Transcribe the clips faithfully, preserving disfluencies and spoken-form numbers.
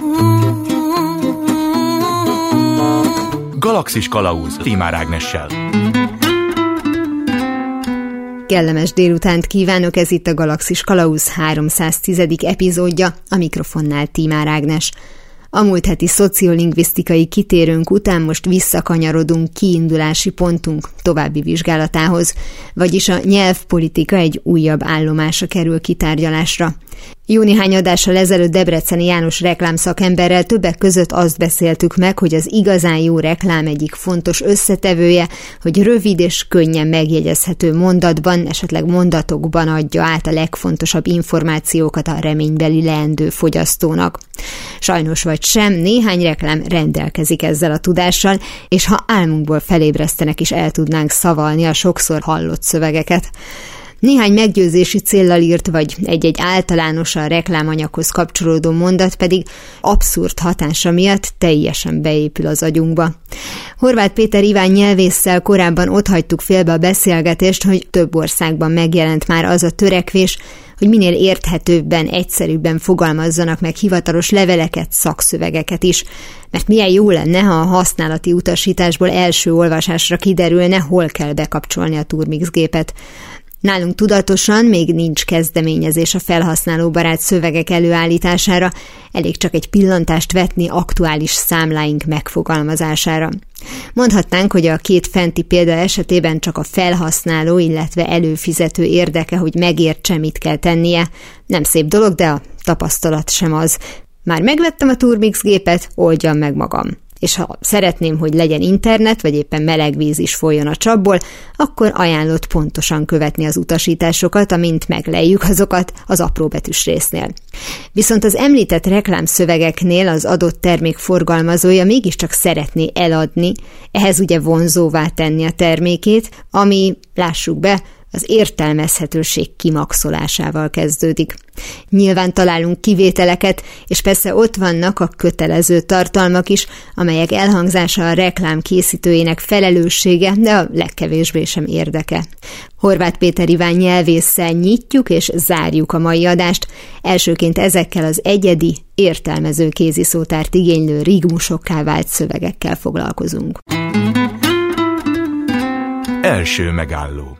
Galaxis Kalauz Tímár Ágnessel. Kellemes délutánt kívánok, ez itt a Galaxis Kalauz háromszáztízedik epizódja, a mikrofonnál Tímár Ágnes. A múlt heti szociolingvisztikai kitérőnk után most visszakanyarodunk kiindulási pontunk további vizsgálatához, vagyis a nyelvpolitika egy újabb állomása kerül kitárgyalásra. Jó néhány adással ezelőtt Debreceni János reklámszakemberrel többek között azt beszéltük meg, hogy az igazán jó reklám egyik fontos összetevője, hogy rövid és könnyen megjegyezhető mondatban, esetleg mondatokban adja át a legfontosabb információkat a reménybeli leendő fogyasztónak. Sajnos vagy sem, néhány reklám rendelkezik ezzel a tudással, és ha álmunkból felébresztenek is el tudnánk szavalni a sokszor hallott szövegeket. Néhány meggyőzési céllal írt, vagy egy-egy általánosan reklámanyaghoz kapcsolódó mondat pedig abszurd hatása miatt teljesen beépül az agyunkba. Horváth Péter Iván nyelvésszel korábban otthagytuk félbe a beszélgetést, hogy több országban megjelent már az a törekvés, hogy minél érthetőbben, egyszerűbben fogalmazzanak meg hivatalos leveleket, szakszövegeket is, mert milyen jó lenne, ha a használati utasításból első olvasásra kiderülne, hol kell bekapcsolni a Turmix gépet. Nálunk tudatosan még nincs kezdeményezés a felhasználóbarát szövegek előállítására, elég csak egy pillantást vetni aktuális számláink megfogalmazására. Mondhatnánk, hogy a két fenti példa esetében csak a felhasználó, illetve előfizető érdeke, hogy megértse, mit kell tennie. Nem szép dolog, de a tapasztalat sem az. Már megvettem a Turmix gépet, oldjam meg magam. És ha szeretném, hogy legyen internet, vagy éppen meleg víz is folyjon a csapból, akkor ajánlott pontosan követni az utasításokat, amint meglejjük azokat az apróbetűs résznél. Viszont az említett reklámszövegeknél az adott termék forgalmazója mégiscsak szeretné eladni, ehhez ugye vonzóvá tenni a termékét, ami, lássuk be, az értelmezhetőség kimaxolásával kezdődik. Nyilván találunk kivételeket, és persze ott vannak a kötelező tartalmak is, amelyek elhangzása a reklám készítőjének felelőssége, de a legkevésbé sem érdeke. Horváth Péter Iván nyelvésszel nyitjuk és zárjuk a mai adást. Elsőként ezekkel az egyedi, értelmező kéziszótárt igénylő rigmusokká vált szövegekkel foglalkozunk. Első megálló.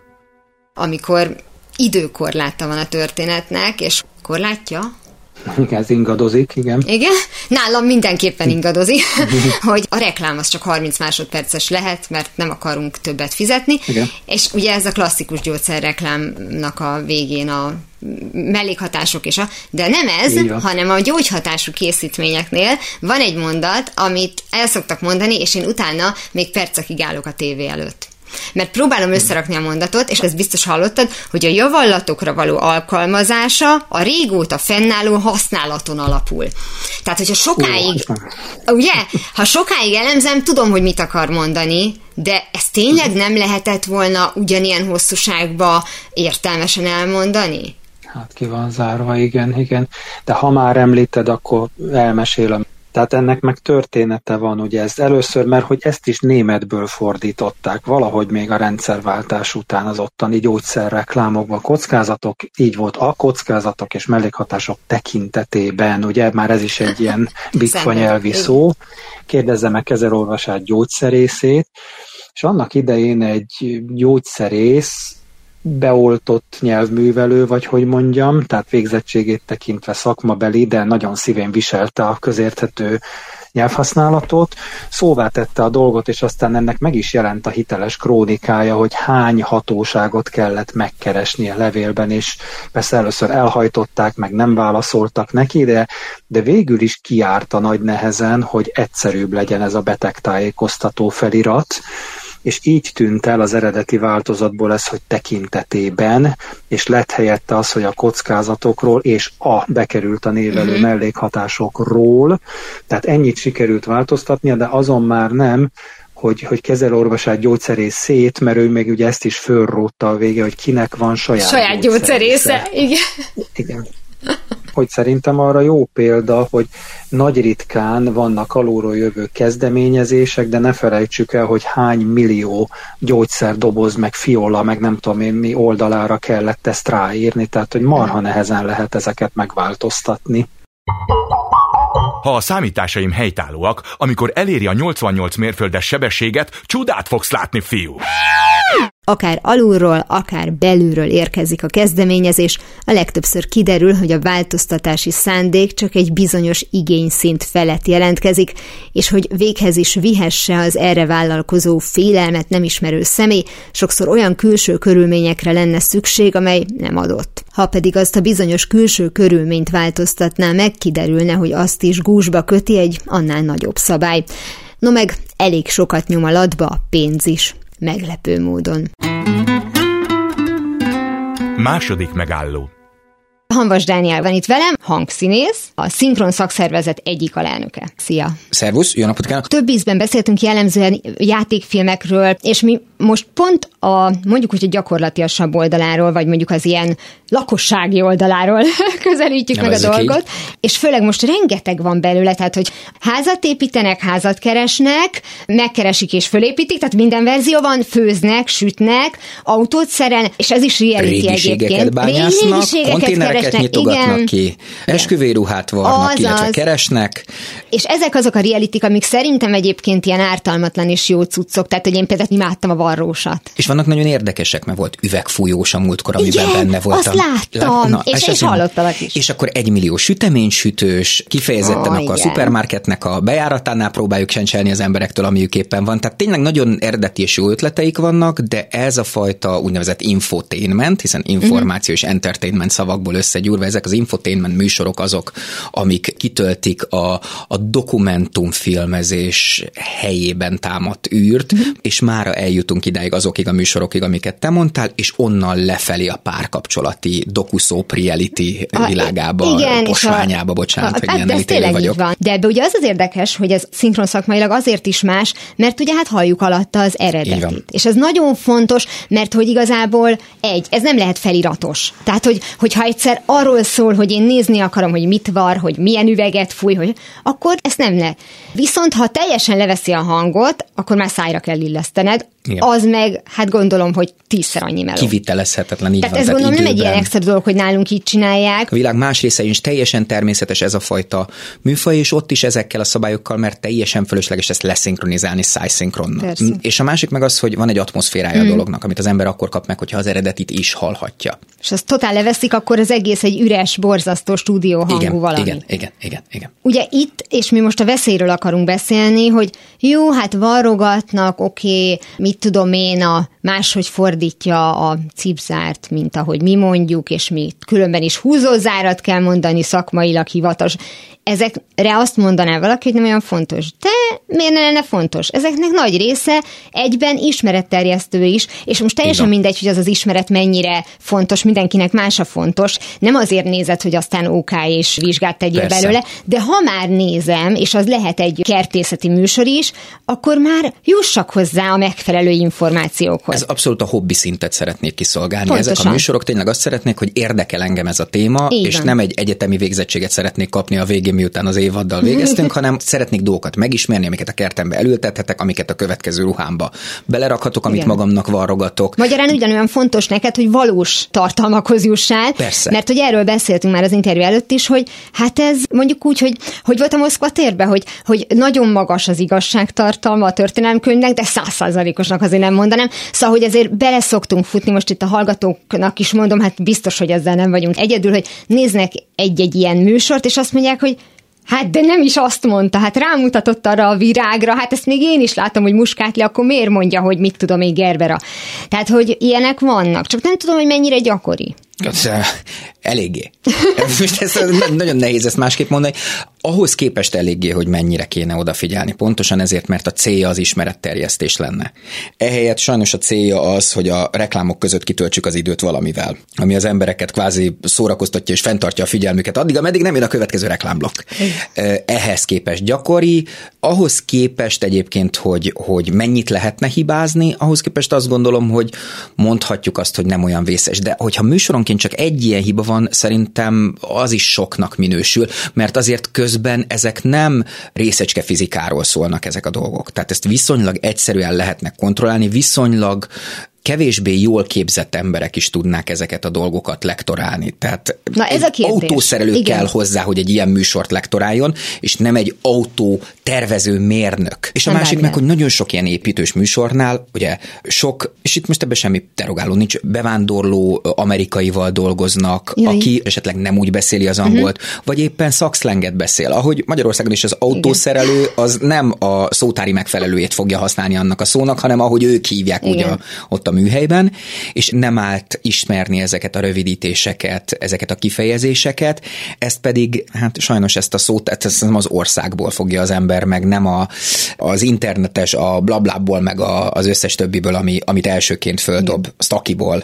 Amikor időkorláta van a történetnek, és korlátja? Igen, ez ingadozik, igen. Igen? Nálam mindenképpen ingadozik, hogy a reklám az csak harminc másodperces lehet, mert nem akarunk többet fizetni, igen. És ugye ez a klasszikus gyógyszerreklámnak a végén a mellékhatások is, a, de nem ez, hanem a gyógyhatású készítményeknél van egy mondat, amit el szoktak mondani, és én utána még percekig állok a tévé előtt. Mert próbálom összerakni a mondatot, és ezt biztos hallottad, hogy a javallatokra való alkalmazása a régóta fennálló használaton alapul. Tehát, hogyha sokáig, ugye, ha sokáig elemzem, tudom, hogy mit akar mondani, de ezt tényleg nem lehetett volna ugyanilyen hosszúságba értelmesen elmondani? Hát ki van zárva, igen, igen. De ha már említed, akkor elmesélem. Tehát ennek meg története van, ugye ez először, mert hogy ezt is németből fordították, valahogy még a rendszerváltás után az ottani gyógyszerreklámokban kockázatok, így volt a kockázatok és mellékhatások tekintetében, ugye már ez is egy ilyen bitva nyelvi szó. Kérdezze meg kezelolvasát gyógyszerészét, és annak idején egy gyógyszerész, beoltott nyelvművelő, vagy hogy mondjam, tehát végzettségét tekintve szakmabeli, de nagyon szívén viselte a közérthető nyelvhasználatot, szóvá tette a dolgot, és aztán ennek meg is jelent a hiteles krónikája, hogy hány hatóságot kellett megkeresni a levélben, és persze először elhajtották, meg nem válaszoltak neki, de, de végül is kijárta nagy nehezen, hogy egyszerűbb legyen ez a betegtájékoztató felirat, és így tűnt el az eredeti változatból ez, hogy tekintetében, és lett helyette az, hogy a kockázatokról és a bekerült a névelő uh-huh. mellékhatásokról, tehát ennyit sikerült változtatnia, de azon már nem, hogy, hogy kezelőorvosát gyógyszerész szét, mert ő még ugye ezt is fölrótta a vége, hogy kinek van saját, saját gyógyszerésze. Igen. Igen. Hogy szerintem arra jó példa, hogy nagy ritkán vannak alulról jövő kezdeményezések, de ne felejtsük el, hogy hány millió gyógyszerdoboz, meg fiola, meg nem tudom én mi oldalára kellett ezt ráírni, tehát hogy marha nehezen lehet ezeket megváltoztatni. Ha a számításaim helytállóak, amikor eléri a nyolcvannyolc mérföldes sebességet, csodát fogsz látni, fiú! Akár alulról, akár belülről érkezik a kezdeményezés, a legtöbbször kiderül, hogy a változtatási szándék csak egy bizonyos igényszint felett jelentkezik, és hogy véghez is vihesse az erre vállalkozó félelmet nem ismerő személy, sokszor olyan külső körülményekre lenne szükség, amely nem adott. Ha pedig azt a bizonyos külső körülményt változtatná meg, kiderülne, hogy azt is gúzsba köti egy annál nagyobb szabály. No meg elég sokat nyom a latba a pénz is. Meglepő módon. Második megálló. Hanvas Dániel van itt velem, hangszínész, a Szinkron Szakszervezet egyik alelnöke. Szia! Szervusz, jó napot kívánok! Több ízben beszéltünk jellemzően játékfilmekről, és mi most pont a mondjuk úgy a gyakorlatiasabb oldaláról, vagy mondjuk az ilyen lakossági oldaláról közelítjük meg a dolgot, így. És főleg most rengeteg van belőle, tehát hogy házat építenek, házat keresnek, megkeresik és fölépítik, tehát minden verzió van, főznek, sütnek, autót szerelnek, és ez is reality egyébként. Bányásznak, régiségeket konténereket nyitogatnak igen. ki, esküvőruhát varnak, azaz. Illetve keresnek. És ezek azok a realitik, amik szerintem egyébként ilyen ártalmatlan és jó cuccok, tehát hogy én például imádtam a varrósat. És vannak nagyon érdekesek, mert volt üvegfújós a múltkor, amiben igen, benne volt. Azt láttam, Na, és, és hallottalak is. És akkor egymillió süteménysütős, kifejezetten oh, akkor a szupermarketnek a bejáratánál próbáljuk sencselni az emberektől, amiük éppen van. Tehát tényleg nagyon eredeti és jó ötleteik vannak, de ez a fajta úgynevezett infotainment, hiszen információ mm-hmm. és entertainment szavakból összegyúrva, ezek az infotainment műsorok azok, amik kitöltik a, a dokumentumfilmezés helyében támadt űrt, mm-hmm. és mára eljutunk idáig azokig a műsorokig, amiket te mondtál, és onnan lefelé a párkapcsolati doku-soap reality a, világába, igen, posványába, a, bocsánat, a, hogy hát ilyen elítélő vagyok. Van. De ebbe ugye az az érdekes, hogy ez szinkron szakmailag azért is más, mert ugye hát halljuk alatta az eredetit. És ez nagyon fontos, mert hogy igazából egy, ez nem lehet feliratos. Tehát, hogy, hogyha egyszer arról szól, hogy én nézni akarom, hogy mit var, hogy milyen üveget fúj, hogy, akkor ezt nem lehet. Viszont ha teljesen leveszi a hangot, akkor már szájra kell illesztened. Igen. Az meg, hát gondolom, hogy tízszer annyi meló. Kivitelezhetetlen, így tehát van. Ez tehát ez gondolom időben. Nem egy ilyen extra dolog, hogy nálunk így csinálják. A világ más részein is teljesen természetes ez a fajta műfaj, és ott is ezekkel a szabályokkal, mert teljesen fölösleges ezt leszinkronizálni szájszinkronnal. És a másik meg az, hogy van egy atmoszférája hmm. a dolognak, amit az ember akkor kap meg, hogyha az eredetit is hallhatja. És azt totál leveszik, akkor az egész egy üres, borzasztó stúdió hangú igen, valami. Igen, igen, igen, igen. Ugye itt, és mi most a veszélyről akarunk beszélni, hogy jó, hát varrogatnak, oké, mit tudom én, a máshogy fordítja a cipzárt, mint ahogy mi mondjuk, és mi különben is húzózárat kell mondani, szakmailag hivatalos. Ezekre azt mondaná valaki, hogy nem olyan fontos. De miért ne lenne fontos? Ezeknek nagy része egyben ismeretterjesztő is, és most teljesen igen. mindegy, hogy az az ismeret mennyire fontos, mindenkinek más a fontos. Nem azért nézed, hogy aztán OK és vizsgát tegyél Persze. belőle, de ha már nézem, és az lehet egy kertészeti műsor is, akkor már jussak hozzá a megfelelő információkhoz. Ez abszolút a hobbi szintet szeretnék kiszolgálni. Pontosan. Ezek a műsorok tényleg azt szeretnék, hogy érdekel engem ez a téma, így és van. Nem egy egyetemi végzettséget szeretnék kapni a végén, miután az évaddal végeztünk, hanem szeretnék dolgokat megismerni, amiket a kertembe elültethetek, amiket a következő ruhámba belerakhatok, amit Igen. magamnak varrogatok. Magyarán ugyanolyan fontos neked, hogy valós tartalmakhoz jussál. Persze. Mert hogy erről beszéltünk már az interjú előtt is, hogy hát ez mondjuk úgy, hogy hogy volt a Moszkva térbe, hogy, hogy nagyon magas az igazságtartalma a történelemkönyvnek, de száz százalékosnak azért nem mondanám. Szóval, hogy ezért bele szoktunk futni, most itt a hallgatóknak is mondom, hát biztos, hogy ezzel nem vagyunk egyedül, hogy néznek egy-egy ilyen műsort, és azt mondják, hogy hát de nem is azt mondta, hát rámutatott arra a virágra, hát ezt még én is látom, hogy muskátli, akkor miért mondja, hogy mit tudom én Gerbera. Tehát, hogy ilyenek vannak, csak nem tudom, hogy mennyire gyakori. Eléggé. Most ez nagyon nehéz ezt másképp mondani. Ahhoz képest eléggé, hogy mennyire kéne odafigyelni. Pontosan ezért, mert a célja az ismeretterjesztés lenne. Ehelyett sajnos a célja az, hogy a reklámok között kitöltsük az időt valamivel, ami az embereket kvázi szórakoztatja és fenntartja a figyelmüket addig, ameddig nem jön a következő reklámblokk. Ehhez képest gyakori, ahhoz képest egyébként, hogy, hogy mennyit lehetne hibázni, ahhoz képest azt gondolom, hogy mondhatjuk azt, hogy nem olyan vészes. De hogyha műsoronként csak egy ilyen hiba van, szerintem az is soknak minősül, mert azért közben ezek nem részecske fizikáról szólnak ezek a dolgok. Tehát ezt viszonylag egyszerűen lehetne kontrollálni, viszonylag kevésbé jól képzett emberek is tudnák ezeket a dolgokat lektorálni. Tehát Na, ez a kérdés. Autószerelő Igen. kell hozzá, hogy egy ilyen műsort lektoráljon, és nem egy autó tervező mérnök. És a nem másik meg, hogy nagyon sok ilyen építős műsornál, ugye sok, és itt most ebben semmi derogáló nincs, bevándorló amerikaival dolgoznak, Jaj. aki esetleg nem úgy beszéli az angolt, uh-huh. vagy éppen szakszlenget beszél. Ahogy Magyarországon is az autószerelő az nem a szótári megfelelőjét fogja használni annak a szónak, hanem ahogy ők hívják ugye a, ott a műhelyben, és nem állt ismerni ezeket a rövidítéseket, ezeket a kifejezéseket, ezt pedig, hát sajnos ezt a szót, ezt nem az országból fogja az ember, meg nem a, az internetes, a blablából, meg a, az összes többiből, ami, amit elsőként földob, sztakiból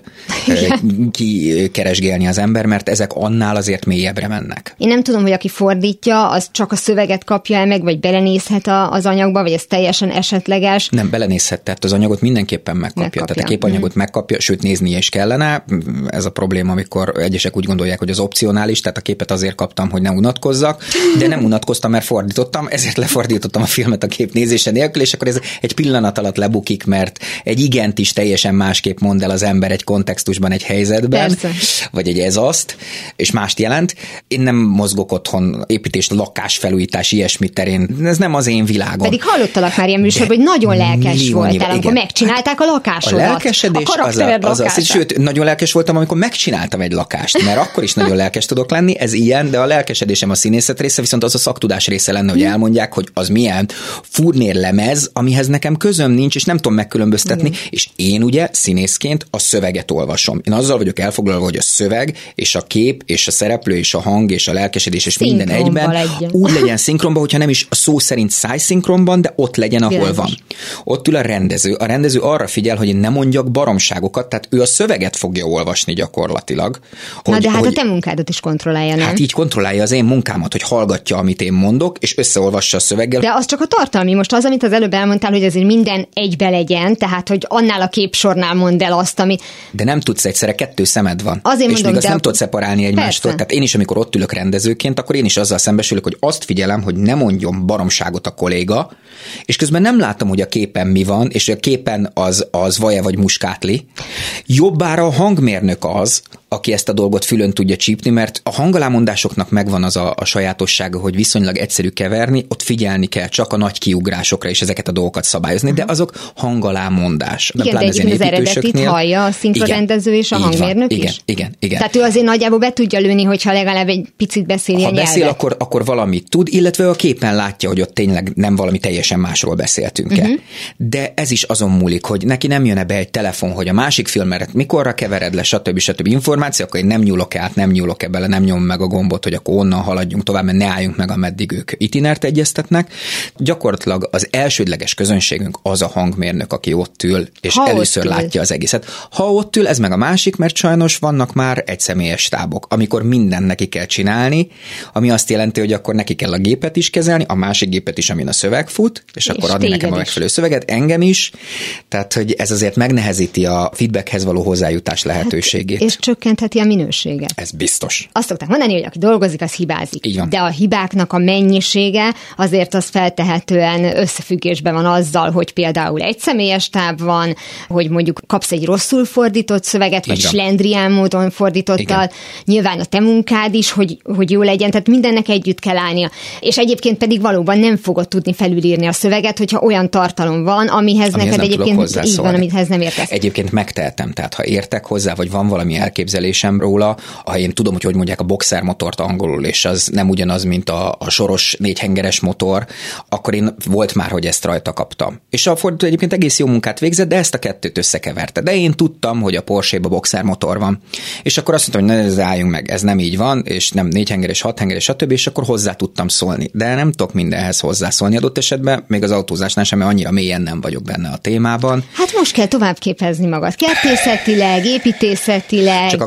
kikeresgélni az ember, mert ezek annál azért mélyebbre mennek. Én nem tudom, hogy aki fordítja, az csak a szöveget kapja el meg, vagy belenézhet a, az anyagba, vagy ez teljesen esetleges. Nem, belenézhet, tehát az anyagot mindenképpen megkapja. megkapja. Tehát a képanyagot mm. megkapja, sőt néznie is kellene. Ez a probléma, amikor egyesek úgy gondolják, hogy az opcionális, tehát a képet azért kaptam, hogy ne unatkozzak, de nem unatkoztam, mert fordítottam, ezért lefordítottam a filmet a kép nézése nélkül, és akkor ez egy pillanat alatt lebukik, mert egy igent is teljesen másképp mond el az ember egy kontextusban, egy helyzetben, Persze. vagy egy ez azt, és mást jelent. Én nem mozgok otthon építés, lakásfelújítás, ilyesmi terén. Ez nem az én világom. Pedig hallottalak már ilyen műsorban, hogy nagyon lelkes voltál, amikor megcsinálták a lakásodat. A lelkesedés a az, a, az, az, sőt, nagyon lelkes voltam, amikor megcsináltam egy lakást, mert akkor is nagyon lelkes tudok lenni, ez ilyen, de a lelkesedésem a színészet része, viszont az a szaktudás része lenne, hogy elmondják, hogy az milyen furnérlemez, amihez nekem közöm nincs, és nem tudom megkülönböztetni, Igen. és én ugye színészként a szöveget olvasom. Én azzal vagyok elfoglalva, hogy a szöveg, és a kép, és a szereplő, és a hang, és a lelkesedés, és minden egyben legyen. Úgy legyen szinkronban, hogyha nem is a szó szerint szájszinkronban, de ott legyen, ahol Bilányos. van. Ott ül a rendező. A rendező arra figyel, hogy én ne mondjak baromságokat, tehát ő a szöveget fogja olvasni gyakorlatilag. Hogy, Na de hát hogy, a te munkádat is kontrollálja, nem? Hát így kontrollálja az én munkámat, hogy hallgatja, amit én mondok, és összeolvassa a szöveggel. De az csak a tartalmi. Most az, amit az előbb elmondtál, hogy azért minden egybe legyen, tehát hogy annál a képsornál mondd el azt, ami... De nem tudsz egyszerre, kettő szemed van. Azért és mondom, még azt de... nem tudsz szeparálni egymástól. Tehát én is, amikor ott ülök rendezőként, akkor én is azzal szembesülök, hogy azt figyelem, hogy ne mondjon baromságot a kolléga, és közben nem látom, hogy a képen mi van, és a képen az, az vaja vagy muskátli. Jobbára a hangmérnök az, aki ezt a dolgot fülön tudja csípni, mert a hangalámondásoknak megvan az a, a sajátossága, hogy viszonylag egyszerű keverni, ott figyelni kell csak a nagy kiugrásokra és ezeket a dolgokat szabályozni, de azok hangalámondás. Igen, de egyébként az eredetit hallja a szinkronrendező és a hangmérnök igen, is? Igen, igen. Tehát ő azért nagyjából be tudja lőni, hogyha legalább egy picit beszéli ha a nyelvet. Ha beszél, akkor, akkor valamit tud, illetve a képen látja, hogy ott tényleg nem valami teljesen másról beszéltünk-e. Uh-huh. De ez is azon múlik, hogy neki nem jön be egy telefon, hogy a másik filmeret mikorra kevered le, stb. stb. Információ, akkor én nem nyúlok át, nem nyúlok ebbe, nem nyom meg a gombot, hogy akkor onnan haladjunk tovább, mert ne álljunk meg, ameddig ők itinert egyeztetnek. Gyakorlatilag az elsődleges közönségünk az a hangmérnök, aki ott ül, és ha először látja az egészet. Ha ott ül, ez meg a másik, mert sajnos vannak már egyszemélyes stábok, amikor mindent neki kell csinálni, ami azt jelenti, hogy akkor neki kell a gépet is kezelni, a másik gépet is, amin a szöveg fut, és, és akkor adni nekem a megfelelő szöveget, engem is. Tehát, hogy ez azért megnehezíti a feedbackhez való hozzájutás lehetőségét. Hát, és csökkentheti a minőséget. Ez biztos. Azt szokták mondani, hogy aki dolgozik, az hibázik. Így van. De a hibáknak a mennyisége azért az feltehetően összefüggésben van azzal, hogy például egy személyes táb van, hogy mondjuk kapsz egy rosszul fordított szöveget, vagy slendrián módon fordítottal. Nyilván a te munkád is, hogy, hogy jó legyen, tehát mindennek együtt kell állnia. És egyébként pedig valóban nem fogod tudni felülírni a szöveget, hogyha olyan tartalom van, amihez, amihez neked egyébként így van, amihez nem értesz. Egyébként megtehetem, tehát ha értek hozzá, vagy van valami elképzelésem róla, ha én tudom, hogy hogy mondják a boxermotort angolul, és az nem ugyanaz, mint a, a soros négyhengeres motor, akkor én volt már, hogy ezt rajta kaptam. És a fordító egyébként egész jó munkát végzett, de ezt a kettőt összekeverte. De én tudtam, hogy a Porsche-ba boxermotor van. És akkor azt mondtam, hogy ne álljunk meg, ez nem így van, és nem négyhengeres, hathengeres, stb. És akkor hozzá tudtam szólni. De nem tudok mindenhez hozzászólni adott esetben, még az autózásnál sem, mert annyira mélyen nem vagyok benne a témában. Hát most kell tovább képezni magad. Kertészetileg, építészetileg. Csak a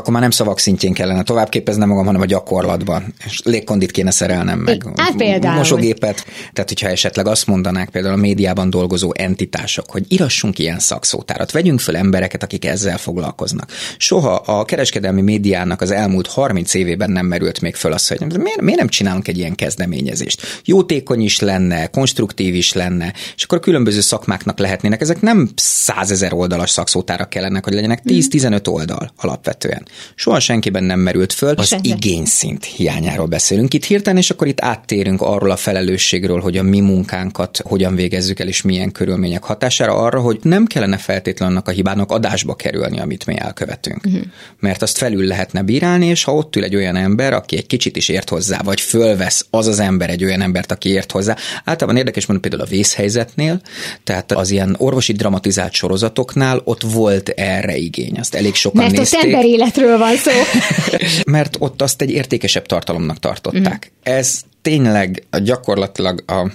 akkor már nem szavak szintjén kellene továbbképezni magam, hanem a gyakorlatban. És légkondit kéne szerelnem meg. Hát például. Mosógépet. Tehát, hogyha esetleg azt mondanák például a médiában dolgozó entitások, hogy írassunk ilyen szakszótárat, vegyünk föl embereket, akik ezzel foglalkoznak. Soha a kereskedelmi médiának az elmúlt harminc évében nem merült még föl az, hogy miért, miért nem csinálunk egy ilyen kezdeményezést. Jótékony is lenne, konstruktív is lenne, és akkor különböző szakmáknak lehetnének. Ezek nem százezer oldalas szakszótárak kellene, hogy legyenek tíz-tizenöt oldal alapvetően. Soha senkiben nem merült föl, az Senki. igényszint hiányáról beszélünk itt hirtelen, és akkor itt áttérünk arról a felelősségről, hogy a mi munkánkat hogyan végezzük el, és milyen körülmények hatására arra, hogy nem kellene feltétlenül annak a hibának adásba kerülni, amit mi elkövetünk. Uh-huh. Mert azt felül lehetne bírálni, és ha ott ül egy olyan ember, aki egy kicsit is ért hozzá, vagy fölvesz az az ember egy olyan embert, aki ért hozzá. Általában érdekes mondani például a vészhelyzetnél, tehát az ilyen orvosi dramatizált sorozatoknál ott volt erre igény. Azt elég sokan Mert nézték. Mert ott emberéletről van szó. Mert ott azt egy értékesebb tartalomnak tartották. Uh-huh. Ez tényleg gyakorlatilag a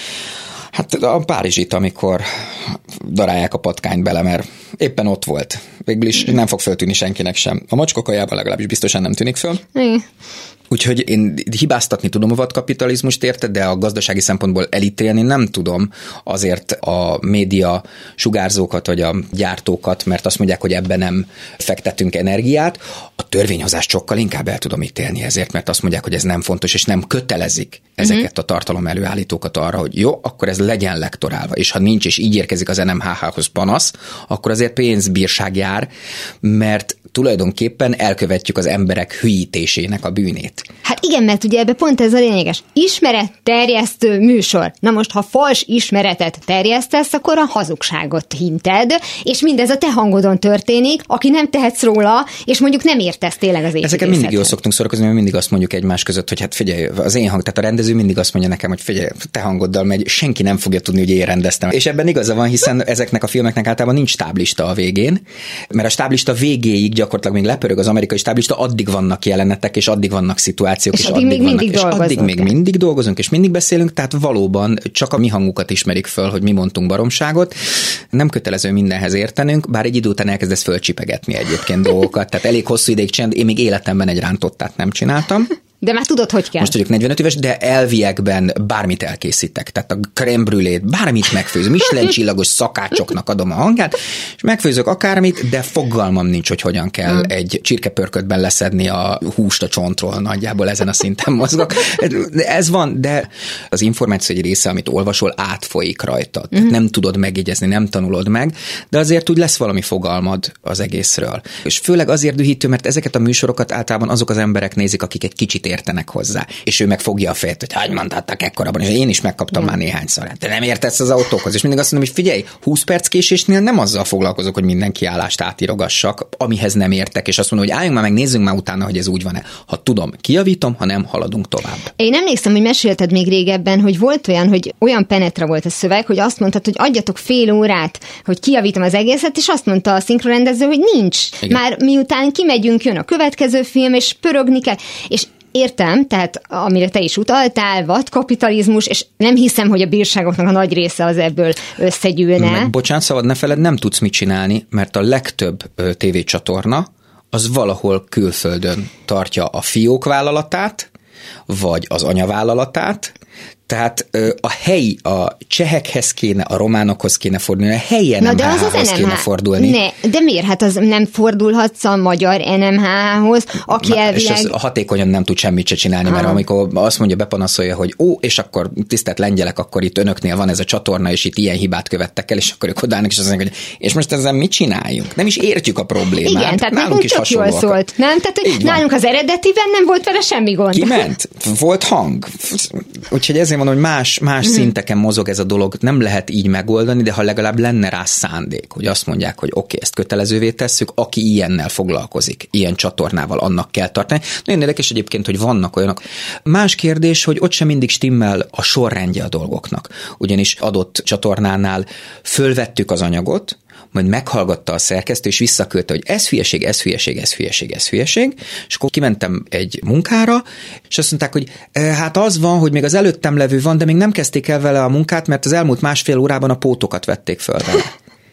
Hát a Párizsit, amikor darálják a patkányt bele, mert éppen ott volt. Végül is nem fog föltűnni senkinek sem. A macska kajában legalábbis biztosan nem tűnik föl. Igen. Úgyhogy én hibáztatni tudom a vadkapitalizmust, érted, de a gazdasági szempontból elítélni nem tudom azért a média sugárzókat, vagy a gyártókat, mert azt mondják, hogy ebben nem fektetünk energiát. A törvényhozást sokkal inkább el tudom ítélni ezért, mert azt mondják, hogy ez nem fontos, és nem kötelezik ezeket uh-huh. a tartalom előállítókat arra, hogy jó, akkor ez legyen lektorálva, és ha nincs, és így érkezik az en em há há-hoz panasz, akkor azért pénzbírság jár, mert tulajdonképpen elkövetjük az emberek hülyítésének a bűnét. Hát igen, mert ugye ebbe pont ez a lényeges. Ismeretterjesztő műsor. Na most, ha fals ismeretet terjesztesz, akkor a hazugságot hinted, és mindez a te hangodon történik, aki nem tehetsz róla, és mondjuk nem értesz tényleg az építészethez. Ezeket mindig jól szoktunk szórakozni, mert mindig azt mondjuk egymás között, hogy hát figyelj, az én hang, tehát a rendező mindig azt mondja nekem, hogy figyelj, te hangoddal megy, senki nem fogja tudni, hogy én rendeztem. És ebben igaza van, hiszen ezeknek a filmeknek általában nincs stáblista a végén, mert a stáblista végéig gyakorlatilag még lepörög az amerikai stáblista, addig vannak jelenetek, és addig vannak szituációk, és, és addig, addig vannak, és addig még mindig dolgozunk, és mindig beszélünk, tehát valóban csak a mi hangukat ismerik föl, hogy mi mondtunk baromságot. Nem kötelező mindenhez értenünk, bár egy idő után elkezdesz fölcsipegetni egyébként dolgokat, tehát elég hosszú ideig csinálni, én még életemben egy rántottát nem csináltam. De már tudod, hogy kell. Most vagyok negyvenöt éves, de elviekben bármit elkészítek. Tehát a crème brûlét, bármit megfőzöm. Michelin csillagos szakácsoknak adom a hangját, és megfőzök akármit, de fogalmam nincs, hogy hogyan kell hmm. egy csirkepörkötben leszedni a húst a csontról. Nagyjából ezen a szinten mozgok. Ez van, de az információ egy része, amit olvasol, átfolyik rajtad. Hmm. Nem tudod megjegyezni, nem tanulod meg, de azért úgy lesz valami fogalmad az egészről. És főleg azért dühítő, mert ezeket a műsorokat általában azok az emberek nézik, akik egy kicsit értenek hozzá. És ő meg fogja a fejet, hogy hány mandáttak ekkorabban, és én is megkaptam mm. már néhányszor. Te nem értesz az autókhoz, és mindig azt mondom, hogy figyelj, húsz perc késésnél nem azzal foglalkozok, hogy minden kiállást átírogassak, amihez nem értek, és azt mondom, hogy álljunk már meg, nézzünk már utána, hogy ez úgy van-e. Ha tudom, kijavítom, ha nem, haladunk tovább. Én emlékszem, hogy mesélted még régebben, hogy volt olyan, hogy olyan penetra volt a szöveg, hogy azt mondtad, hogy adjatok fél órát, hogy kijavítom az egészet, és azt mondta a szinkronrendező, hogy nincs. Igen. Már miután kimegyünk, jön a következő film, és pörögni kell, és értem, tehát amire te is utaltál, vadkapitalizmus, és nem hiszem, hogy a bírságoknak a nagy része az ebből összegyűlne. Meg, bocsánat, szabad, ne feled, nem tudsz mit csinálni, mert a legtöbb ö, tévécsatorna az valahol külföldön tartja a fiók vállalatát, vagy az anyavállalatát, tehát ö, a helyi, a csehekhez kéne, a románokhoz kéne fordulni, a helyi en em há hához kéne fordulni. Ne, de miért? Hát az nem fordulhatsz a magyar en em há hához, aki Na, elvileg... És az hatékonyan nem tud semmit se csinálni, mert ah. amikor azt mondja, bepanaszolja, hogy ó, és akkor tisztelt lengyelek, akkor itt önöknél van ez a csatorna, és itt ilyen hibát követtek el, és akkor ők odállnak, és azt mondják, hogy és most ezzel mit csináljunk? Nem is értjük a problémát. Igen, tehát nálunk is tök jól szólt. Nem? Tehát, hogy nálunk az eredetiben nem volt vele semmi gond. Kiment? Volt hang. Úgyhogy ezért mondom, hogy más, más mm. szinteken mozog ez a dolog, nem lehet így megoldani, de ha legalább lenne rá szándék, hogy azt mondják, hogy oké, okay, ezt kötelezővé tesszük, aki ilyennel foglalkozik, ilyen csatornával, annak kell tartani. Nagyon érdekes egyébként, hogy vannak olyanok. Más kérdés, hogy ott sem mindig stimmel a sorrendje a dolgoknak. Ugyanis adott csatornánál fölvettük az anyagot, majd meghallgatta a szerkesztő, és visszaküldte, hogy ez hülyeség, ez hülyeség, ez hülyeség, ez hülyeség, és akkor kimentem egy munkára, és azt mondták, hogy e, hát az van, hogy még az előttem levő van, de még nem kezdték el vele a munkát, mert az elmúlt másfél órában a pótokat vették föl vele.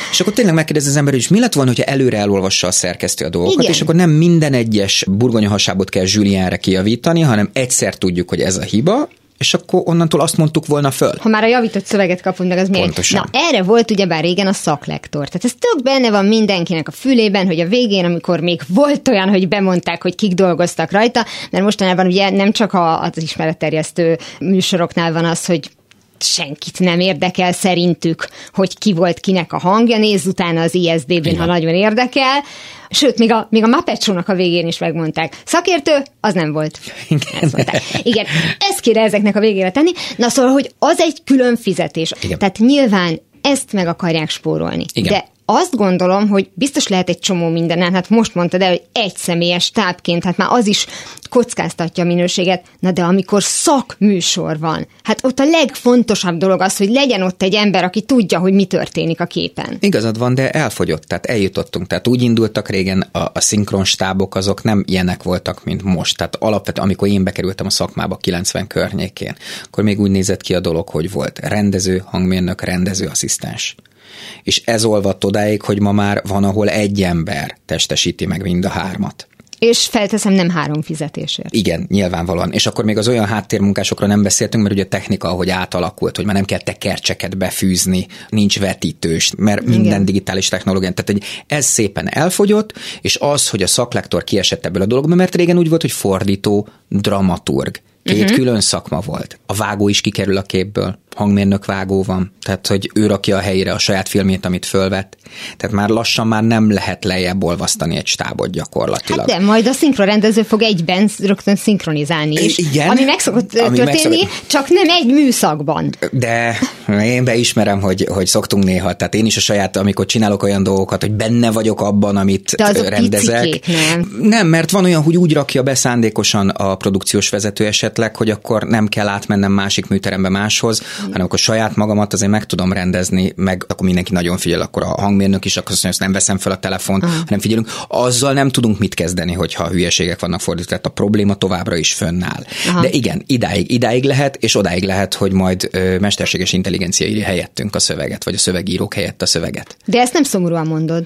És akkor tényleg megkérdez az ember, hogy mi lett volna, hogyha előre elolvassa a szerkesztő a dolgokat, igen. És akkor nem minden egyes burgonyahasábot kell Julienre kijavítani, hanem egyszer tudjuk, hogy ez a hiba, és akkor onnantól azt mondtuk volna föl. Ha már a javított szöveget kapunk meg, az miért? Na, erre volt ugyebár régen a szaklektor. Tehát ez tök benne van mindenkinek a fülében, hogy a végén, amikor még volt olyan, hogy bemondták, hogy kik dolgoztak rajta, mert mostanában ugye nem csak az ismeretterjesztő műsoroknál van az, hogy senkit nem érdekel szerintük, hogy ki volt kinek a hangja, nézz utána az I S D B-n, ha nagyon érdekel. Sőt, még a, még a Muppet Show-nak a végén is megmondták. Szakértő, az nem volt. Igen. Igen, ezt kéne ezeknek a végére tenni. Na szóval, hogy az egy külön fizetés. Igen. Tehát nyilván ezt meg akarják spórolni. Igen. De azt gondolom, hogy biztos lehet egy csomó mindenen, hát most mondtad el, hogy egy személyes tápként, hát már az is kockáztatja a minőséget, na de amikor szakműsor van, hát ott a legfontosabb dolog az, hogy legyen ott egy ember, aki tudja, hogy mi történik a képen. Igazad van, de elfogyott, tehát eljutottunk, tehát úgy indultak régen a, a szinkronstábok, azok nem ilyenek voltak, mint most, tehát alapvetően, amikor én bekerültem a szakmába kilencven környékén, akkor még úgy nézett ki a dolog, hogy volt rendező, hangmérnök, rendező, asszisztens. És ez olvadt odáig, hogy ma már van, ahol egy ember testesíti meg mind a hármat. És felteszem, nem három fizetésért. Igen, nyilvánvalóan. És akkor még az olyan háttérmunkásokra nem beszéltünk, mert ugye a technika, ahogy átalakult, hogy már nem kell tekercseket befűzni, nincs vetítős, mert minden igen. digitális technológia. Tehát ez szépen elfogyott, és az, hogy a szaklektor kiesett ebből a dologba, mert régen úgy volt, hogy fordító, dramaturg. Két uh-huh. külön szakma volt. A vágó is kikerül a képből, hangmérnök vágó van, tehát hogy ő rakja a helyére a saját filmét, amit fölvett. Tehát már lassan már nem lehet lejjebb olvasztani egy stábot gyakorlatilag. Hát de majd a szinkronrendező fog egyben rögtön szinkronizálni is, igen, ami meg szokott ami történni, megszokott... csak nem egy műszakban. De én beismerem, hogy, hogy szoktunk néha, tehát én is a saját, amikor csinálok olyan dolgokat, hogy benne vagyok abban, amit de azok rendezek. Picikék, nem? Nem, mert van olyan, hogy úgy rakja be szándékosan a produkciós vezető esetleg, hogy akkor nem kell átmennem másik műterembe máshoz, hanem akkor saját magamat azért meg tudom rendezni, meg akkor mindenki nagyon figyel, akkor a hangmérnök is, akkor azt mondja, nem veszem fel a telefont, aha. hanem figyelünk. Azzal nem tudunk mit kezdeni, hogyha hülyeségek vannak fordítva, tehát a probléma továbbra is fönnáll. Aha. De igen, idáig, idáig lehet, és odáig lehet, hogy majd ö, mesterséges intelligencia írja helyettünk a szöveget, vagy a szövegírók helyett a szöveget. De ezt nem szomorúan mondod.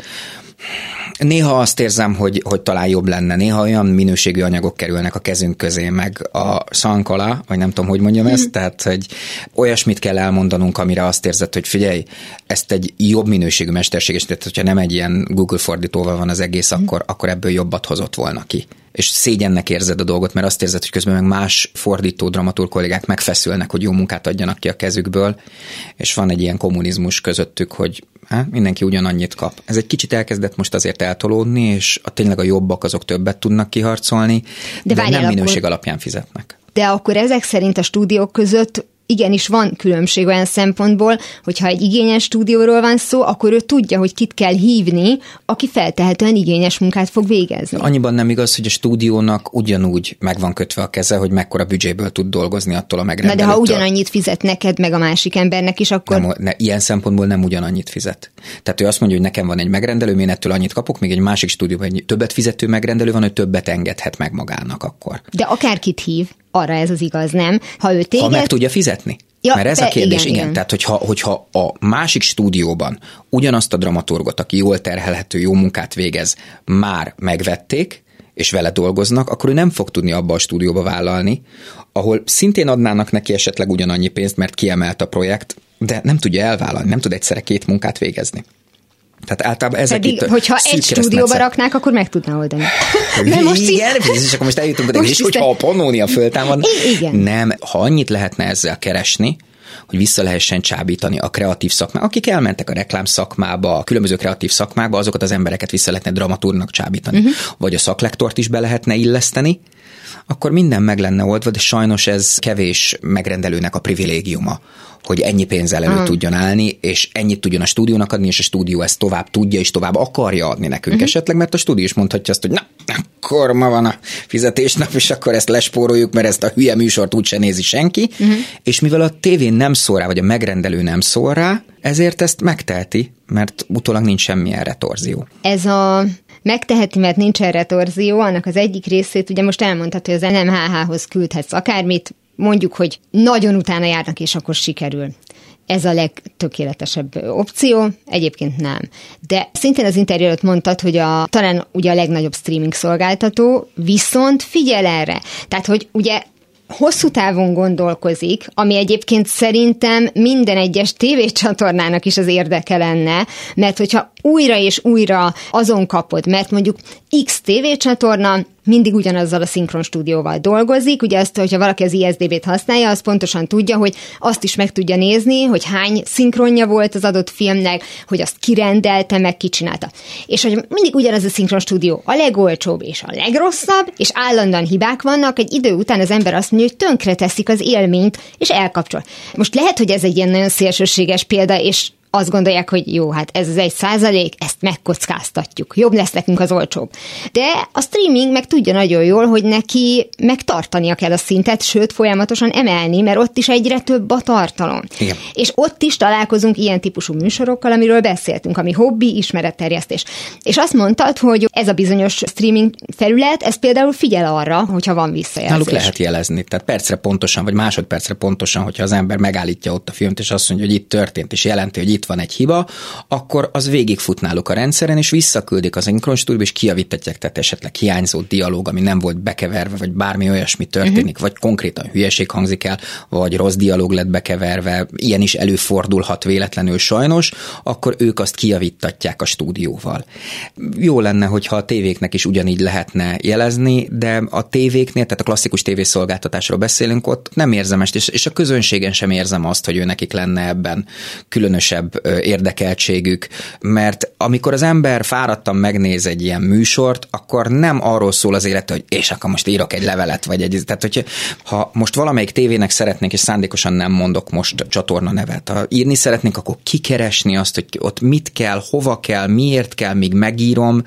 Néha azt érzem, hogy, hogy talán jobb lenne. Néha olyan minőségű anyagok kerülnek a kezünk közé, meg a szankala, vagy nem tudom, hogy mondjam ezt, tehát, hogy olyasmit kell elmondanunk, amire azt érzed, hogy figyelj, ezt egy jobb minőségű mesterséges, tehát hogyha nem egy ilyen Google fordítóval van az egész, akkor, akkor ebből jobbat hozott volna ki. És szégyennek érzed a dolgot, mert azt érzed, hogy közben meg más fordító dramaturg kollégák megfeszülnek, hogy jó munkát adjanak ki a kezükből, és van egy ilyen kommunizmus közöttük, hogy hát, mindenki ugyanannyit kap. Ez egy kicsit elkezdett most azért eltolódni, és a tényleg a jobbak azok többet tudnak kiharcolni, de, de nem minőség akkor... alapján fizetnek. De akkor ezek szerint a stúdiók között igenis van különbség olyan szempontból, hogyha egy igényes stúdióról van szó, akkor ő tudja, hogy kit kell hívni, aki feltehetően igényes munkát fog végezni. Annyiban nem igaz, hogy a stúdiónak ugyanúgy meg van kötve a keze, hogy mekkora büdzséből tud dolgozni attól a megrendelőtől. Na de ha ugyanannyit fizet neked, meg a másik embernek is, akkor... Nem, ne, ilyen szempontból nem ugyanannyit fizet. Tehát ő azt mondja, hogy nekem van egy megrendelő, én ettől annyit kapok, még egy másik stúdióban egy többet fizető megrendelő van, hogy többet engedhet meg magának akkor. De akárkit hív, arra ez az igaz, nem? Ha ő téged... Ha meg tudja fizetni. Ja, mert ez be, a kérdés, igen, igen. igen. Tehát, hogyha, hogyha a másik stúdióban ugyanazt a dramaturgot, aki jól terhelhető, jó munkát végez, már megvették, és vele dolgoznak, akkor ő nem fog tudni abba a stúdióba vállalni, ahol szintén adnának neki esetleg ugyanannyi pénzt, mert kiemelt a projekt, de nem tudja elvállalni, nem tud egyszerre két munkát végezni. Tehát általában ezek Pedig, itt hogyha egy stúdióba raknák, akkor meg tudná oldani. Nem, most igen, és akkor most eljutunk oda, és hogyha a Pannónia föltámad. Nem, ha annyit lehetne ezzel keresni, hogy vissza lehessen csábítani a kreatív szakmába. Akik elmentek a reklám szakmába, a különböző kreatív szakmába, azokat az embereket vissza lehetne dramaturgnak csábítani. Uh-huh. Vagy a szaklektort is be lehetne illeszteni, akkor minden meg lenne oldva, de sajnos ez kevés megrendelőnek a privilégiuma, hogy ennyi pénzzel elő uh-huh. tudjon állni, és ennyit tudjon a stúdiónak adni, és a stúdió ezt tovább tudja, és tovább akarja adni nekünk uh-huh. esetleg, mert a stúdió is mondhatja azt, hogy na, akkor ma van a fizetésnap, és akkor ezt lespóroljuk, mert ezt a hülye műsort úgyse nézi senki, uh-huh. és mivel a tévén nem szól rá, vagy a megrendelő nem szól rá, ezért ezt megteheti, mert utólag nincs semmilyen retorzió. Ez a megteheti, mert nincs erre torzió, annak az egyik részét, ugye most elmondhatod, hogy az en em há há-hoz küldhetsz akármit, mondjuk, hogy nagyon utána járnak, és akkor sikerül. ez a legtökéletesebb opció, egyébként nem. De szintén az interjú előtt mondtad, hogy a, talán ugye a legnagyobb streaming szolgáltató, viszont figyel erre. Tehát, hogy ugye hosszú távon gondolkozik, ami egyébként szerintem minden egyes tévécsatornának is az érdeke lenne, mert hogyha újra és újra azon kapod, mert mondjuk X tévécsatorna mindig ugyanazzal a szinkron stúdióval dolgozik, ugye azt, hogyha valaki az I S D B-t használja, az pontosan tudja, hogy azt is meg tudja nézni, hogy hány szinkronja volt az adott filmnek, hogy azt kirendelte, meg kicsinálta. És hogy mindig ugyanaz a szinkron stúdió a legolcsóbb és a legrosszabb, és állandóan hibák vannak, egy idő után az ember azt mondja, hogy tönkre teszik az élményt, és elkapcsol. Most lehet, hogy ez egy ilyen nagyon szélsőséges példa, és azt gondolják, hogy jó, hát ez az egy százalék, ezt megkockáztatjuk. Jobb lesz nekünk az olcsóbb. De a streaming meg tudja nagyon jól, hogy neki megtartania kell a szintet, sőt, folyamatosan emelni, mert ott is egyre több a tartalom. Igen. És ott is találkozunk ilyen típusú műsorokkal, amiről beszéltünk, ami hobbi, ismeretterjesztés. És azt mondtad, hogy ez a bizonyos streaming felület, ez például figyel arra, hogyha van visszajelzés. Náluk lehet jelezni, tehát percre pontosan, vagy másodpercre pontosan, hogyha az ember megállítja ott a filmt, és azt mondja, hogy itt történt, és jelenti, hogy itt van egy hiba, akkor az végigfut náluk a rendszeren, és visszaküldik az szinkron stúdióba, és kijavítatják, tehát esetleg hiányzó dialóg, ami nem volt bekeverve, vagy bármi olyasmi történik, uh-huh. vagy konkrétan hülyeség hangzik el, vagy rossz dialóg lett bekeverve, ilyen is előfordulhat véletlenül sajnos, akkor ők azt kijavítatják a stúdióval. Jó lenne, hogyha a tévéknek is ugyanígy lehetne jelezni, de a tévéknél, tehát a klasszikus tévészolgáltatásról beszélünk, ott nem érzem ezt, és, és a közönségen sem érzem azt, hogy ő nekik lenne ebben különösebb érdekeltségük, mert amikor az ember fáradtan megnéz egy ilyen műsort, akkor nem arról szól az élete, hogy és akkor most írok egy levelet, vagy egy, tehát hogyha ha most valamelyik tévének szeretnénk, és szándékosan nem mondok most csatorna nevet, ha írni szeretnénk, akkor kikeresni azt, hogy ott mit kell, hova kell, miért kell, míg megírom.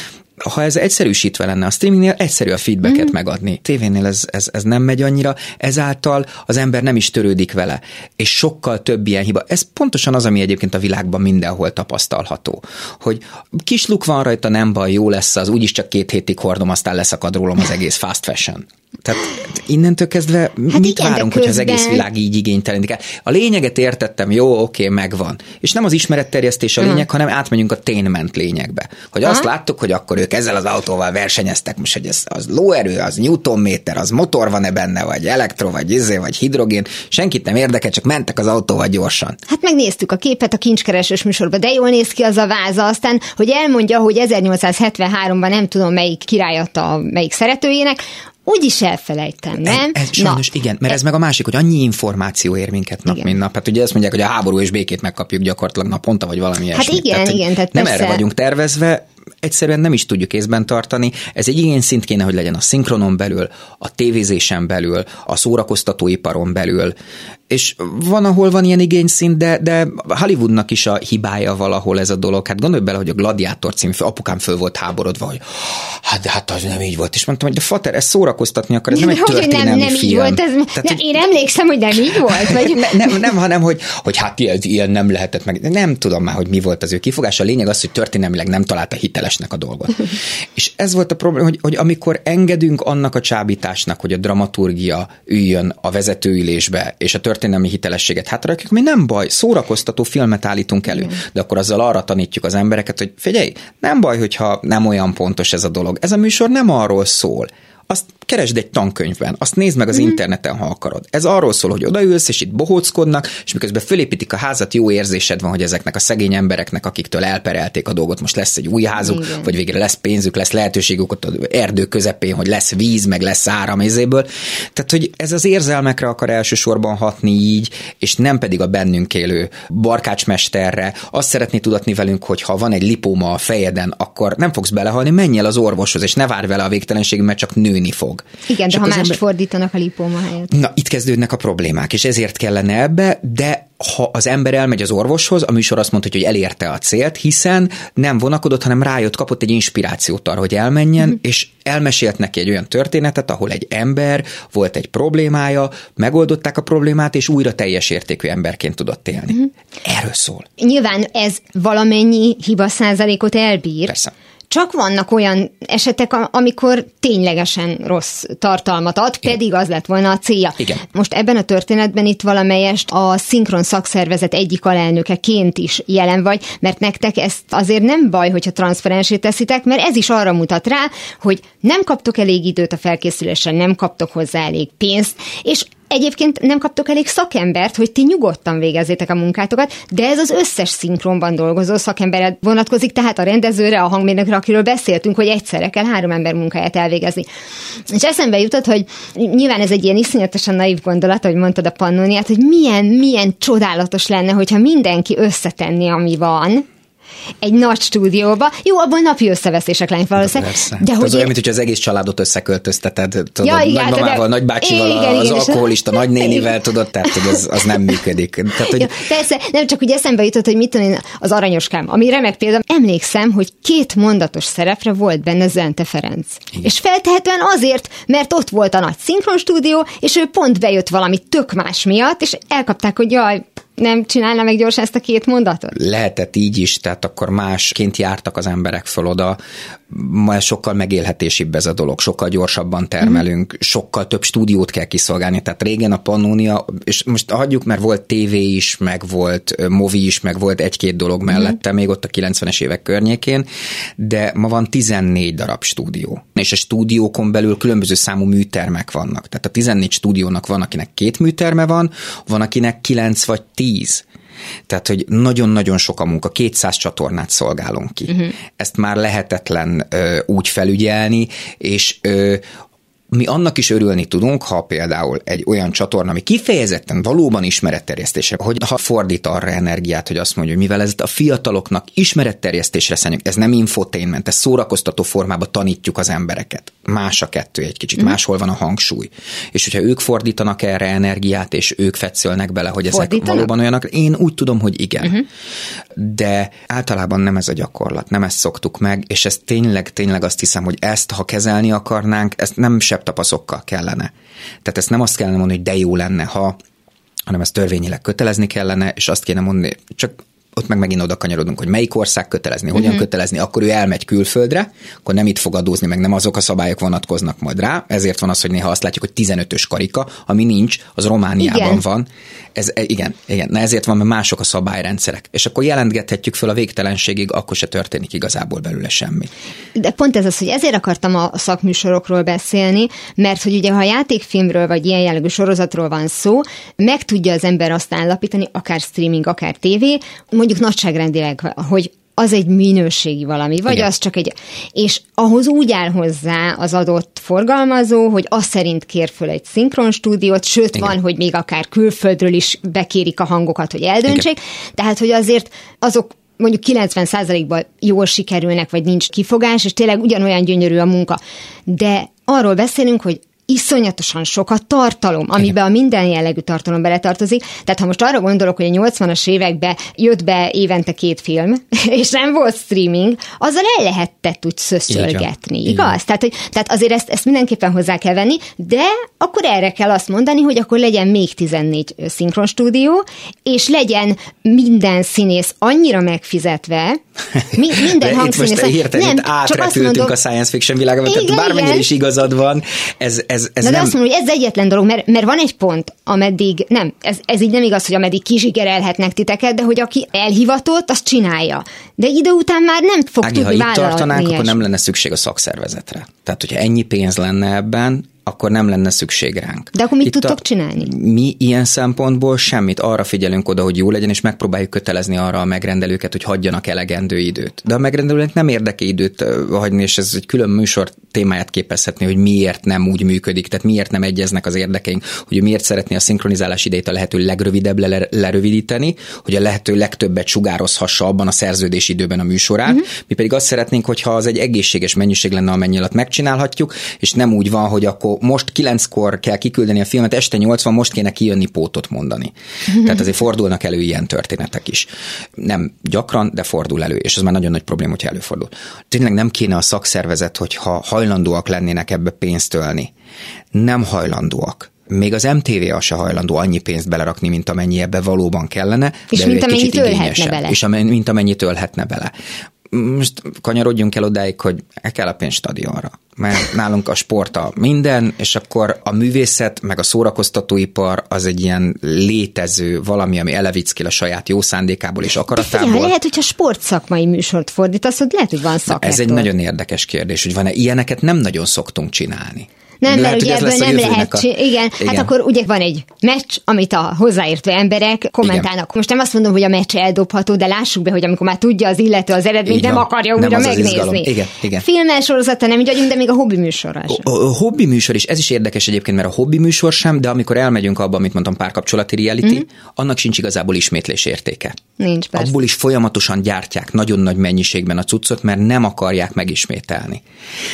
Ha ez egyszerűsítve lenne a streamingnél, egyszerű a feedbacket mm. megadni. Tévénél ez, ez, ez nem megy annyira, ezáltal az ember nem is törődik vele, és sokkal több ilyen hiba. Ez pontosan az, ami egyébként a világban mindenhol tapasztalható. Hogy kis luk van rajta, nem baj, jó lesz az, úgyis csak két hétig hordom, aztán leszakad rólam az egész fast fashion. Tehát innentől kezdve hát mit igen, várunk, hogy az egész világ így igénytelenik el? A lényeget értettem, jó, oké, megvan. És nem az ismeretterjesztés a lényeg, uh-huh. hanem átmegyünk a tainment lényegbe. Hogy uh-huh. azt láttuk, hogy akkor ők ezzel az autóval versenyeztek, most hogy ez az lóerő, az newtonméter, az motor van-e benne, vagy elektro, vagy izé, vagy hidrogén, senkit nem érdekel, csak mentek az autóval gyorsan. Hát megnéztük a képet a kincskeresős műsorban, de jól néz ki az a váza, aztán, hogy elmondja, hogy ezernyolcszázhetvenháromban nem tudom melyik király adta melyik szeretőjének, úgyis elfelejtem, nem? Ez, ez sajnos Na, igen, mert ez, ez meg a másik, hogy annyi információ ér minket nap, mint nap. Hát ugye azt mondják, hogy a háború és békét megkapjuk gyakorlatilag naponta, vagy valami ilyesmi. Hát igen, tehát, igen. Tehát nem persze. erre vagyunk tervezve, egyszerűen nem is tudjuk észben tartani. Ez egy igényszint kéne, hogy legyen a szinkronon belül, a tévézésen belül, a szórakoztatóiparon belül. És van, ahol van ilyen igényszint, de, de Hollywoodnak is a hibája valahol ez a dolog. Hát gondolj bele, hogy a Gladiátor című apukám föl volt háborodva, hogy hát, de hát az nem így volt. És mondtam, hogy de fater, ez szórakoztatni akar, ez nem, nem egy történelmi nem, nem film. Így volt, ez, Tehát, ne, én emlékszem, hogy nem így volt. Vagy... Ne, nem, nem, hanem, hogy, hogy hát ilyen, ilyen nem lehetett meg. Nem tudom már, hogy mi volt az ő kifogása. A lényeg az, hogy történelmileg nem találta hitelesnek a dolgot. És ez volt a probléma, hogy, hogy amikor engedünk annak a csábításnak, hogy a dramaturgia üljön a vezetőülésbe, és a történelmi hitelességet hátrarakjuk, mi nem baj, szórakoztató filmet állítunk elő, de akkor azzal arra tanítjuk az embereket, hogy figyelj, nem baj, hogyha nem olyan pontos ez a dolog. Ez a műsor nem arról szól. Azt keresd egy tankönyvben, azt nézd meg az mm. interneten, ha akarod. Ez arról szól, hogy odaülsz, és itt bohóckodnak, és miközben fölépítik a házat, jó érzésed van, hogy ezeknek a szegény embereknek, akiktől elperelték a dolgot, most lesz egy új házuk, igen. vagy végre lesz pénzük, lesz lehetőségük ott az erdő közepén, hogy lesz víz, meg lesz áram ezéből. Tehát, hogy ez az érzelmekre akar elsősorban hatni így, és nem pedig a bennünk élő barkácsmesterre. Azt szeretné tudatni velünk, hogy ha van egy lipóma a fejeden, akkor nem fogsz belehalni, menj el az orvoshoz, és ne várj vele a végtelenségig, mert csak nőni fog. Igen, és de ha mást ember... fordítanak a lipóma helyett. Na, itt kezdődnek a problémák, és ezért kellene ebbe, de ha az ember elmegy az orvoshoz, a műsor azt mondta, hogy elérte a célt, hiszen nem vonakodott, hanem rájött, kapott egy inspirációt arra, hogy elmenjen, mm. és elmesélt neki egy olyan történetet, ahol egy ember, volt egy problémája, megoldották a problémát, és újra teljes értékű emberként tudott élni. Mm. Erről szól. Nyilván ez valamennyi hiba százalékot elbír. Persze. csak vannak olyan esetek, amikor ténylegesen rossz tartalmat ad, igen. pedig az lett volna a célja. Igen. Most ebben a történetben itt valamelyest a szinkron szakszervezet egyik alelnökeként is jelen vagy, mert nektek ezt azért nem baj, hogyha transzparensé teszitek, mert ez is arra mutat rá, hogy nem kaptok elég időt a felkészülésre, nem kaptok hozzá elég pénzt, és egyébként nem kaptok elég szakembert, hogy ti nyugodtan végezzétek a munkátokat, de ez az összes szinkronban dolgozó szakemberre vonatkozik, tehát a rendezőre, a hangmérnökre, akiről beszéltünk, hogy egyszerre kell három ember munkáját elvégezni. És eszembe jutott, hogy nyilván ez egy ilyen iszonyatosan naív gondolat, hogy mondtad a Pannóniát, hogy milyen, milyen csodálatos lenne, hogyha mindenki összetenni, ami van, egy nagy stúdióba. Jó, abban napi összeveszések lenni valószínűleg. De hogy az olyan, mint hogy az egész családot összeköltözteted, tudod, ja, igen, nagymamával, de... nagybácsival, igen, az igen, alkoholista és... nagynénivel, tudod, tehát hogy az, az nem működik. Tehát, hogy... ja, persze, nem csak úgy eszembe jutott, hogy mit tudom én, az Aranyoskám, ami remek példa. Emlékszem, hogy két mondatos szerepre volt benne Zente Ferenc. Igen. És feltehetően azért, mert ott volt a nagy szinkronstúdió, és ő pont bejött valami tök más miatt, és elkapták, hogy jaj, nem csinálna meg gyorsan ezt a két mondatot? Lehetett így is, tehát akkor másként jártak az emberek föl oda, ma sokkal megélhetésibb ez a dolog, sokkal gyorsabban termelünk, mm. sokkal több stúdiót kell kiszolgálni, tehát régen a Pannónia, és most hagyjuk, mert volt tévé is, meg volt movi is, meg volt egy-két dolog mellette, mm. még ott a kilencvenes évek környékén, de ma van tizennégy darab stúdió, és a stúdiókon belül különböző számú műtermek vannak, tehát a tizennégy stúdiónak van, akinek két műterme van, van, akinek kilenc vagy tíz. Tehát, hogy nagyon-nagyon sok a munka, kétszáz csatornát szolgálunk ki. Uh-huh. Ezt már lehetetlen ö, úgy felügyelni, és ö, mi annak is örülni tudunk, ha például egy olyan csatorna, ami kifejezetten valóban ismeretterjesztésre, hogy ha fordít arra energiát, hogy azt mondja, hogy mivel ez a fiataloknak ismeretterjesztésre szánjuk, ez nem infotainment, ez szórakoztató formában tanítjuk az embereket. Más a kettő egy kicsit, mm. máshol van a hangsúly. És hogyha ők fordítanak erre energiát, és ők fetszölnek bele, hogy ezek Fordítanak? valóban olyanok, én úgy tudom, hogy igen. Mm-hmm. De általában nem ez a gyakorlat, nem ezt szoktuk meg, és ez tényleg, tényleg azt hiszem, hogy ezt, ha kezelni akarnánk, ezt nem sebtapaszokkal kellene. Tehát ezt nem azt kellene mondani, hogy de jó lenne, ha, hanem ezt törvényileg kötelezni kellene, és azt kéne mondani, csak ott meg megint oda kanyarodunk, hogy melyik ország kötelezni, hogyan uh-huh. kötelezni, akkor ő elmegy külföldre, akkor nem itt fog adózni, meg nem azok a szabályok vonatkoznak majd rá, ezért van az, hogy néha azt látjuk, hogy tizenötös karika, ami nincs, az Romániában igen. van. Ez, igen, igen, na ezért van, mert mások a szabályrendszerek. És akkor jelentgethetjük föl a végtelenségig, akkor se történik igazából belőle semmi. De pont ez az, hogy ezért akartam a szakműsorokról beszélni, mert hogy ugye ha játékfilmről vagy ilyen jellegű sorozatról van szó, meg tudja az ember azt állapítani, akár streaming, akár tévé, mondjuk nagyságrendileg, hogy az egy minőségi valami, vagy igen. az csak egy... És ahhoz úgy áll hozzá az adott forgalmazó, hogy az szerint kér föl egy szinkronstúdiót, sőt igen. van, hogy még akár külföldről is bekérik a hangokat, hogy eldöntsék. Igen. Tehát, hogy azért azok mondjuk kilencven százalékban jól sikerülnek, vagy nincs kifogás, és tényleg ugyanolyan gyönyörű a munka. De arról beszélünk, hogy iszonyatosan sok a tartalom, amiben a minden jellegű tartalom beletartozik. Tehát ha most arra gondolok, hogy a nyolcvanas években jött be évente két film, és nem volt streaming, azzal el lehetett úgy szöszölgetni, igaz? Tehát, hogy, tehát azért ezt, ezt mindenképpen hozzá kell venni, de akkor erre kell azt mondani, hogy akkor legyen még tizennégy szinkronstúdió, és legyen minden színész annyira megfizetve, mi, minden hangszínész. Most hirtelen nem, átrepültünk mondom, a science fiction világban, tehát bármennyire is igazad van, ez, ez, ez Na nem... de azt mondom, hogy ez egyetlen dolog, mert, mert van egy pont, ameddig, nem, ez, ez így nem igaz, hogy ameddig kizsigerelhetnek titeket, de hogy aki elhivatott, azt csinálja. De idő után már nem fog Ági, tudni ha itt tartanánk, ilyes. akkor nem lenne szükség a szakszervezetre. Tehát, hogyha ennyi pénz lenne ebben, akkor nem lenne szükség ránk. De akkor mit Itt tudtok a, csinálni? Mi ilyen szempontból semmit. Arra figyelünk oda, hogy jó legyen, és megpróbáljuk kötelezni arra a megrendelőket, hogy hagyjanak elegendő időt. De a megrendelőnek nem érdeke időt hagyni, és ez egy külön műsor témáját képezhetni, hogy miért nem úgy működik, tehát miért nem egyeznek az érdekeink, hogy miért szeretné a szinkronizálás idejét a lehető legrövidebb le- lerövidíteni, hogy a lehető legtöbbet sugározhassa abban a szerződés időben a műsorát. Uh-huh. Mi pedig azt szeretnénk, hogyha az egy egészséges mennyiség lenne, amennyi alatt megcsinálhatjuk, és nem úgy van, hogy akkor most kilenckor kell kiküldeni a filmet, este nyolc van, most kéne kijönni, pótot mondani. Uh-huh. Tehát azért fordulnak elő ilyen történetek is. Nem gyakran, de fordul elő, és ez már nagyon nagy probléma, hogyha előfordul. Tényleg nem kéne a szakszervezet, hogyha hajlandóak lennének ebbe pénzt ölni. Nem hajlandóak. Még az em té vé se hajlandó annyi pénzt belerakni, mint amennyi ebbe valóban kellene. És de mint amennyit ölhetne bele. És mint amennyit ölhetne bele. most kanyarodjunk el odáig, hogy el kell a pénz stadionra. Mert nálunk a sport a minden, és akkor a művészet, meg a szórakoztatóipar az egy ilyen létező valami, ami elevickil a saját jó szándékából és akaratából. De figyelj, lehet, hogyha sportszakmai műsort fordítasz, hogy lehet, hogy van szakektor. Ez egy nagyon érdekes kérdés, hogy van-e ilyeneket nem nagyon szoktunk csinálni. Nem, lehet, mert ugye ebből nem lehet, a... igen, igen, hát akkor ugye van egy meccs, amit a hozzáértő emberek kommentálnak. Igen. Most nem azt mondom, hogy a meccs eldobható, de lássuk be, hogy amikor már tudja az illető az eredményt, nem akarja újra megnézni. Igen, igen. Filmmel sorozata nem így vagyunk, de még a hobbi műsorral sem. A, a hobbi műsor is, ez is érdekes egyébként, mert a hobbi műsor sem, de amikor elmegyünk abba, amit mondtam, párkapcsolati reality, mm. annak sincs igazából ismétlés értéke. Nincs, persze. Abból is folyamatosan gyártják nagyon nagy mennyiségben a cuccot, mert nem akarják megismételni.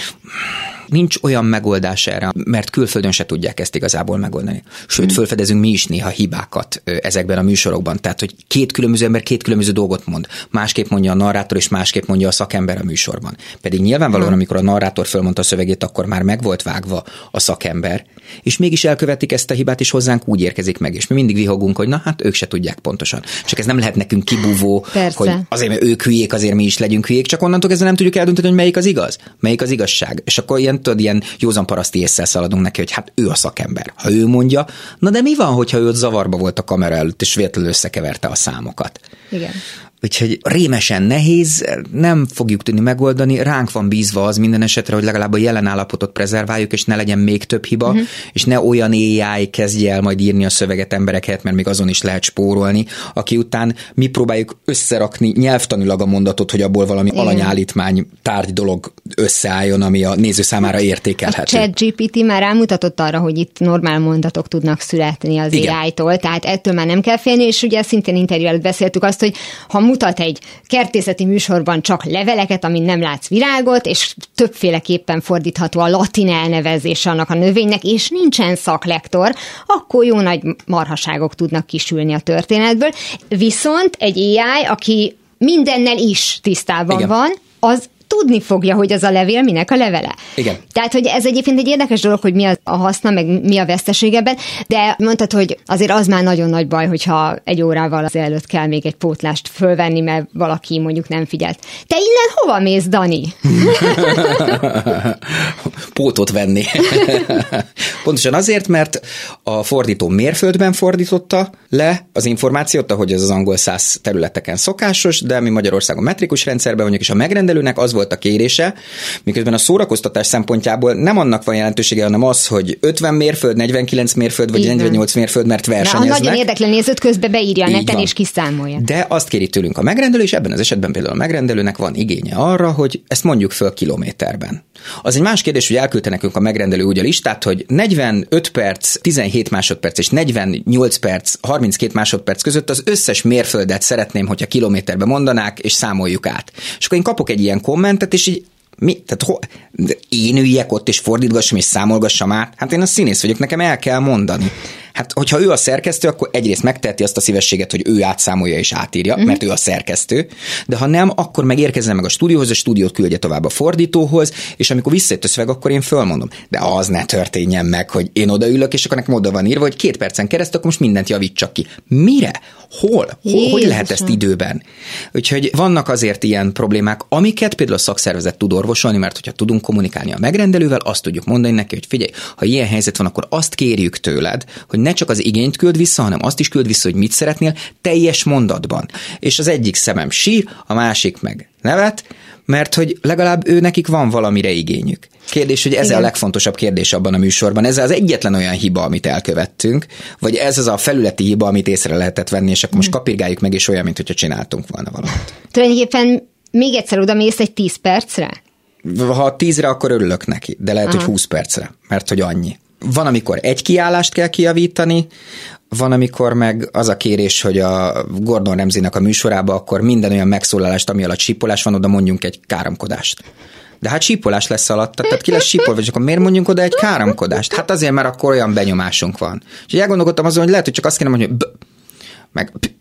Nincs olyan megoldás erre, mert külföldön se tudják ezt igazából megoldani. Sőt, fölfedezünk mi is néha hibákat ezekben a műsorokban. Tehát, hogy két különböző ember két különböző dolgot mond. Másképp mondja a narrátor, és másképp mondja a szakember a műsorban. Pedig nyilvánvalóan, amikor a narrátor fölmondta a szövegét, akkor már meg volt vágva a szakember, és mégis elkövetik ezt a hibát, és hozzánk úgy érkezik meg. És mi mindig vihogunk, hogy na hát ők se tudják pontosan. Csak ez nem lehet nekünk kibúvó, persze. Hogy azért, mert ők hülyék, azért mi is legyünk hülyék, csak onnantól kezdve nem tudjuk eldönteni, hogy melyik az igaz, melyik az igazság. És akkor ilyen tudod, ilyen józan paraszti ésszel szaladunk neki, hogy hát ő a szakember. Ha ő mondja, na de mi van, hogyha ő ott zavarba volt a kamera előtt, és véletlenül összekeverte a számokat? Igen. Úgyhogy rémesen nehéz, nem fogjuk tudni megoldani, ránk van bízva az minden esetre, hogy legalább a jelen állapotot prezerváljuk, és ne legyen még több hiba, uh-huh. és ne olyan á i kezdje el majd írni a szöveget emberek helyett, mert még azon is lehet spórolni, aki után mi próbáljuk összerakni nyelvtanilag a mondatot, hogy abból valami igen. alanyállítmány tárgy dolog összeálljon, ami a néző számára értékelhető. A ChatGPT már rámutatott arra, hogy itt normál mondatok tudnak születni az igen. á i-tól, tehát ettől már nem kell félni, és ugye szintén interjú előtt beszéltük azt, hogy ha mutat egy kertészeti műsorban csak leveleket, amin nem látsz virágot, és többféleképpen fordítható a latin elnevezés annak a növénynek, és nincsen szaklektor, akkor jó nagy marhaságok tudnak kisülni a történetből. Viszont egy á i, aki mindennel is tisztában igen. van, az tudni fogja, hogy az a levél minek a levele. Igen. Tehát, hogy ez egyébként egy érdekes dolog, hogy mi a haszna, meg mi a veszteség ebben, de mondtad, hogy azért az már nagyon nagy baj, hogyha egy órával az előtt kell még egy pótlást fölvenni, mert valaki mondjuk nem figyelt. Te innen hova mész, Dani? Pótot venni. Pontosan azért, mert a fordító mérföldben fordította le az információt, ahogy ez az angol száz területeken szokásos, de mi Magyarországon metrikus rendszerben vagyunk, és a megrendelőnek az volt a kérése, miközben a szórakoztatás szempontjából nem annak van jelentősége, hanem az, hogy ötven mérföld, negyvenkilenc mérföld, vagy negyvennyolc mérföld, mert versenyeznek. Ha nagyon érdeklen nézőt, közben beírja a neten és kiszámolja. De azt kéri tőlünk a megrendelő, és ebben az esetben például a megrendelőnek van igénye arra, hogy ezt mondjuk föl kilométerben. Az egy más kérdés, hogy elküldte nekünk a megrendelő úgy a listát, hogy negyvenöt perc, tizenhét másodperc és negyvennyolc perc, harminckét másodperc között az összes mérföldet szeretném, hogyha kilométerbe mondanák, és számoljuk át. És akkor én kapok egy ilyen kommentet, és így mi? Tehát ho, én üljek ott, és fordítgassam, és számolgassam át? Hát én a színész vagyok, nekem el kell mondani. Hát, hogyha ő a szerkesztő, akkor egyrészt megteheti azt a szívességet, hogy ő átszámolja és átírja, uh-huh. mert ő a szerkesztő, de ha nem, akkor meg érkezzen meg a stúdióhoz, a stúdiót küldje tovább a fordítóhoz, és amikor visszajött a szöveg, akkor én fölmondom. De az ne történjen meg, hogy én odaülök, és akkor nekem oda van írva, hogy két percen keresztül, akkor most mindent javítsak ki. Mire? Hol? Hol? Hogy lehet ezt időben? Úgyhogy vannak azért ilyen problémák, amiket például a szakszervezet tud orvosolni, mert hogyha tudunk kommunikálni a megrendelővel, azt tudjuk mondani neki, hogy figyelj, ha ilyen helyzet van, akkor azt kérjük tőled, hogy ne csak az igényt küld vissza, hanem azt is küld vissza, hogy mit szeretnél teljes mondatban. És az egyik szemem sír, a másik meg nevet, mert hogy legalább ő nekik van valamire igényük. Kérdés, hogy ez igen. a legfontosabb kérdés abban a műsorban. Ez az egyetlen olyan hiba, amit elkövettünk, vagy ez az a felületi hiba, amit észre lehetett venni, és akkor most kapirgáljuk meg, és olyan, mint hogyha csináltunk volna valamit. Tulajdonképpen még egyszer oda mész egy tíz percre? Ha tízre, akkor örülök neki, de lehet, aha. hogy húsz percre, mert hogy annyi. Van, amikor egy kiállást kell kijavítani, van, amikor meg az a kérés, hogy a Gordon Ramsaynek a műsorába akkor minden olyan megszólalást, ami alatt sípolás van, oda mondjunk egy káromkodást. De hát sípolás lesz alatt, tehát ki lesz sípolva, és akkor miért mondjunk oda egy káromkodást? Hát azért, mert akkor olyan benyomásunk van. És elgondolkodtam azon, hogy lehet, hogy csak azt kéne mondani, hogy b- meg p-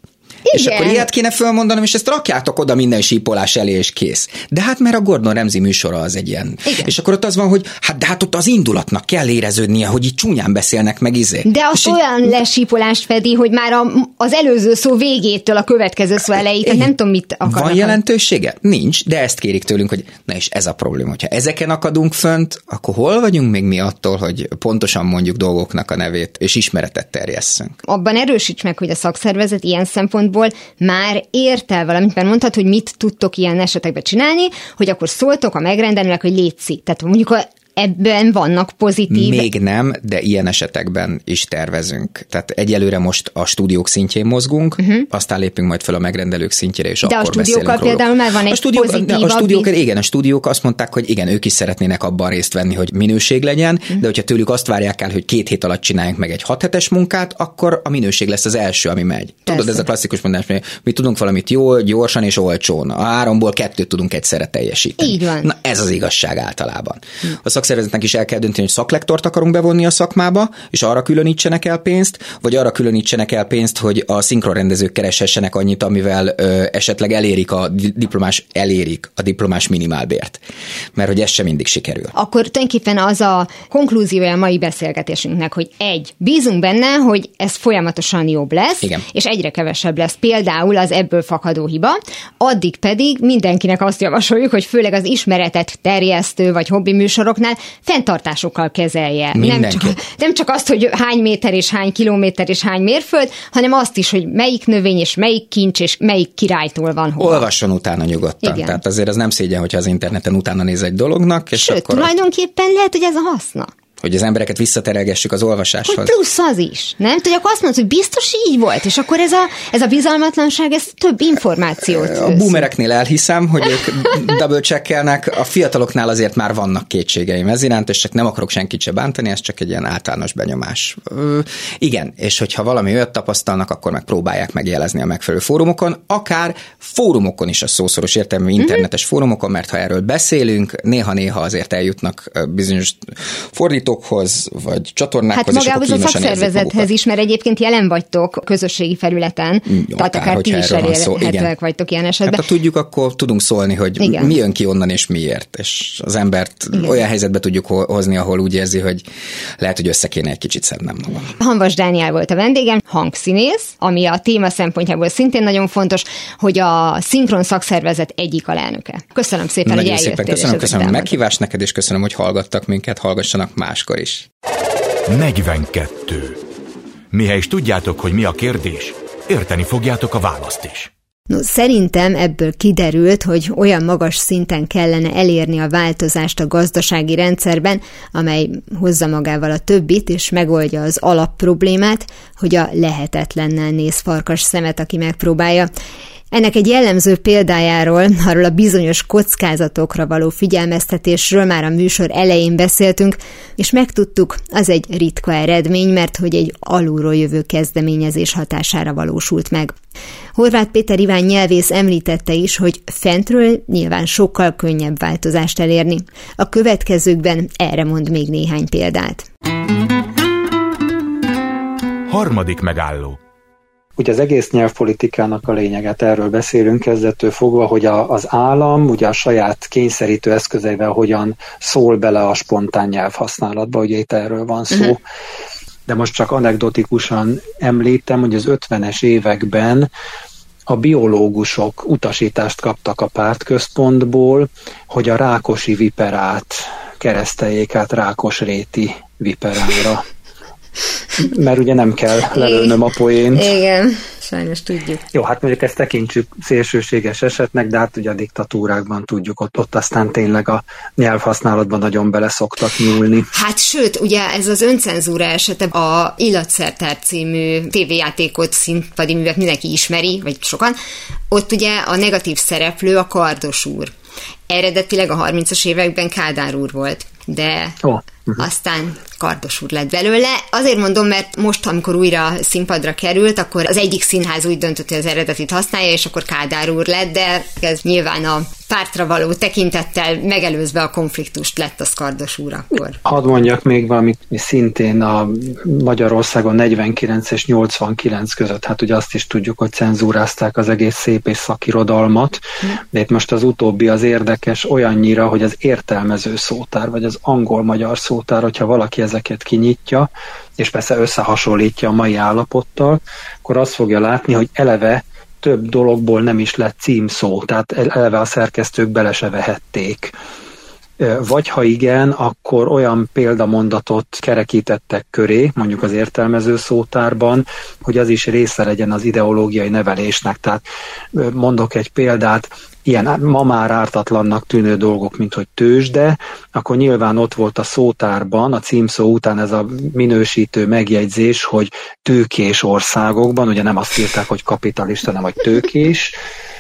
És akkor ilyet kéne fölmondanom, és ezt rakjátok oda minden sípolás elé, és kész. De hát mert a Gordon Ramsay műsora az egy ilyen. Igen. És akkor ott az van, hogy hát de hát ott az indulatnak kell éreződnie, hogy így csúnyán beszélnek meg izé. De azt és olyan így... lesípolást fedi, hogy már a, az előző szó végétől a következő szó elejéig, tehát nem tudom, mit akarnak. Van jelentősége? Nincs, de ezt kérik tőlünk, hogy na és ez a probléma, hogyha ezeken akadunk fönt, akkor hol vagyunk még mi attól, hogy pontosan mondjuk dolgoknak a nevét, és ismeretet terjesszünk. Abban erősíts meg, hogy a szakszervezet ilyen szempontból már ért el valamit, mert mondtad, hogy mit tudtok ilyen esetekben csinálni, hogy akkor szóltok a megrendelőnek, hogy létszik. Tehát mondjuk a ebben vannak pozitív... Még nem, de ilyen esetekben is tervezünk. Tehát egyelőre most a stúdiók szintjén mozgunk, uh-huh. aztán lépünk majd fel a megrendelők szintjére, és de akkor beszélünk róluk. De a stúdiókkal például már van egy a stúdiók, pozitív... A stúdiók, igen, a stúdiók azt mondták, hogy igen, ők is szeretnének abban részt venni, hogy minőség legyen, uh-huh. de hogyha tőlük azt várják el, hogy két hét alatt csináljunk meg egy hat hetes munkát, akkor a minőség lesz az első, ami megy. Tudod, persze. Ez a klasszikus mondás, hogy mi tudunk valamit jól, gyorsan és olcsón. A háromból kettőt tudunk egyszerre teljesíteni. Így van. Na, ez az igazság általában. Uh-huh. A szakszervezetnek is el kell hogy szaklektort akarunk bevonni a szakmába, és arra különítsenek el pénzt, vagy arra különítsenek el pénzt, hogy a szinkronrendezők kereshessenek annyit, amivel ö, esetleg elérik a diplomás, elérik a diplomás minimálbért. Mert hogy ez sem mindig sikerül. Akkor tulajdonképpen az a konklúziója a mai beszélgetésünknek, hogy egy, bízunk benne, hogy ez folyamatosan jobb lesz, igen. és egyre kevesebb lesz például az ebből fakadó hiba, addig pedig mindenkinek azt javasoljuk, hogy főleg az ismeretet terjesztő vagy hobbi műsoroknál fenntartásokkal kezelje. Nem csak, nem csak azt, hogy hány méter és hány kilométer és hány mérföld, hanem azt is, hogy melyik növény és melyik kincs és melyik királytól van hol. Olvasson utána nyugodtan. Igen. Tehát azért az nem szégyen, hogyha az interneten utána néz egy dolognak. És sőt, akkor tulajdonképpen lehet, hogy ez a haszna. Hogy az embereket visszaterelgessük az olvasáshoz. Hogy plusz az is, nem? Tudja, akkor azt mondod, hogy biztos így volt, és akkor ez a, ez a bizalmatlanság, ez több információt. A boomereknél elhiszem, hogy ők double-checkelnek, a fiataloknál azért már vannak kétségeim ez iránt, és csak nem akarok senkit se bántani, ez csak egy ilyen általános benyomás. Ö, igen, és hogyha valami olyat tapasztalnak, akkor meg próbálják megjelezni a megfelelő fórumokon, akár fórumokon is a szószoros értelmű internetes mm-hmm. fórumokon, mert ha erről beszélünk, néha-néha azért eljutnak bizonyos fordító vagy csatornákhoz. Hát magához a szakszervezethez is, mert egyébként jelen vagytok közösségi felületen, jó, tehát akár, akár ti is elérhetőek vagytok ilyen esetben. Hát ha tudjuk, akkor tudunk szólni, hogy igen. mi jön ki onnan és miért, és az embert igen. olyan helyzetbe tudjuk hozni, ahol úgy érzi, hogy lehet, hogy össze kéne egy kicsit szednem magam. Hanvas Dániel volt a vendégem, hangszínész, ami a téma szempontjából szintén nagyon fontos, hogy a Szinkron szakszervezet egyik alelnöke. Köszönöm szépen, nagyon hogy eljöttél. Köszönöm, köszönöm a meghívást neked, és köszönöm, hogy hallgattak minket, hallgassanak máskor is. negyvenkettő. Mihely is tudjátok, hogy mi a kérdés, érteni fogjátok a választ is. No, szerintem ebből kiderült, hogy olyan magas szinten kellene elérni a változást a gazdasági rendszerben, amely hozza magával a többit, és megoldja az alapproblémát, hogy a lehetetlennel néz farkas szemet, aki megpróbálja. Ennek egy jellemző példájáról, arról a bizonyos kockázatokra való figyelmeztetésről már a műsor elején beszéltünk, és megtudtuk, az egy ritka eredmény, mert hogy egy alulról jövő kezdeményezés hatására valósult meg. Horváth Péter Iván nyelvész említette is, hogy fentről nyilván sokkal könnyebb változást elérni. A következőkben erre mond még néhány példát. Harmadik megálló. Ugye az egész nyelvpolitikának a lényeget, erről beszélünk kezdettől fogva, hogy a, az állam ugye a saját kényszerítő eszközeivel hogyan szól bele a spontán nyelvhasználatba, ugye itt erről van szó. Uh-huh. De most csak anekdotikusan említem, hogy az ötvenes években a biológusok utasítást kaptak a pártközpontból, hogy a rákosi viperát kereszteljék át Rákosréti viperára. Mert ugye nem kell lelőnöm a poént. Igen, sajnos tudjuk. Jó, hát mondjuk ezt tekintsük szélsőséges esetnek, de hát ugye a diktatúrákban tudjuk, ott, ott aztán tényleg a nyelvhasználatban nagyon bele szoktak nyúlni. Hát sőt, ugye ez az öncenzúra esete, a Illatszertár című tévéjátékot, színpadi művet mindenki ismeri, vagy sokan, ott ugye a negatív szereplő a Kardos úr. Eredetileg a harmincas években Kádár úr volt, de... Oh. uh-huh. aztán Kardos úr lett belőle. Azért mondom, mert most, amikor újra színpadra került, akkor az egyik színház úgy döntött, hogy az eredetit használja, és akkor Kádár úr lett, de ez nyilván a pártra való tekintettel megelőzve a konfliktust lett az Kardos úr akkor. Hadd mondjak még valamit, mi szintén a Magyarországon negyvenkilenc és nyolcvankilenc között, hát ugye azt is tudjuk, hogy cenzúrázták az egész szép és szakirodalmat, de itt most az utóbbi az érdekes olyannyira, hogy az értelmező szótár, vagy az angol-magyar szótár, hogyha valaki ezeket kinyitja, és persze összehasonlítja a mai állapottal, akkor azt fogja látni, hogy eleve több dologból nem is lett címszó, tehát eleve a szerkesztők bele se vehették. Vagy ha igen, akkor olyan példamondatot kerekítettek köré, mondjuk az értelmező szótárban, hogy az is része legyen az ideológiai nevelésnek. Tehát mondok egy példát, ilyen ma már ártatlannak tűnő dolgok, mint hogy tőzsde, akkor nyilván ott volt a szótárban, a címszó után ez a minősítő megjegyzés, hogy tőkés országokban, ugye nem azt írták, hogy kapitalista, hanem hogy tőkés,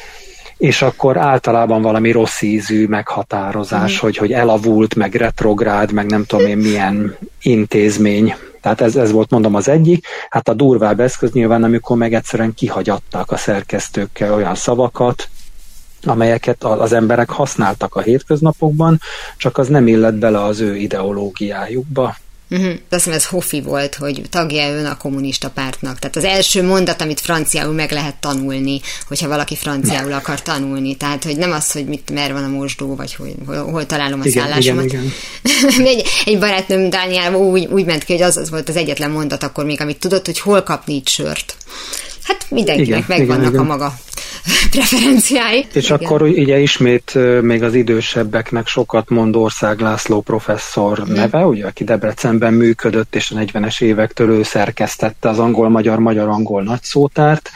és akkor általában valami rossz ízű meghatározás, mm. hogy, hogy elavult, meg retrográd, meg nem tudom én milyen intézmény. Tehát ez, ez volt, mondom, az egyik. Hát a durvább eszköz nyilván, amikor meg egyszerűen kihagyatták a szerkesztőkkel olyan szavakat, amelyeket az emberek használtak a hétköznapokban, csak az nem illett bele az ő ideológiájukba. Uh-huh. Azt hiszem, ez Hoffi volt, hogy tagja ön a kommunista pártnak. Tehát az első mondat, amit franciául meg lehet tanulni, hogyha valaki franciául akar tanulni. Tehát, hogy nem az, hogy mit, merre van a mosdó, vagy hogy, hol, hol találom a igen, szállásomat. Igen, igen. egy, egy barátnőm Dániel úgy, úgy ment ki, hogy az, az volt az egyetlen mondat akkor még, amit tudott, hogy hol kapni itt sört. Hát mindenkinek igen, megvannak igen, a maga preferenciái. És igen. akkor ugye ismét még az idősebbeknek sokat mond Ország László professzor hmm. neve, ugye, aki Debrecenben működött, és a negyvenes évektől ő szerkesztette az angol-magyar, magyar-angol nagyszótárt,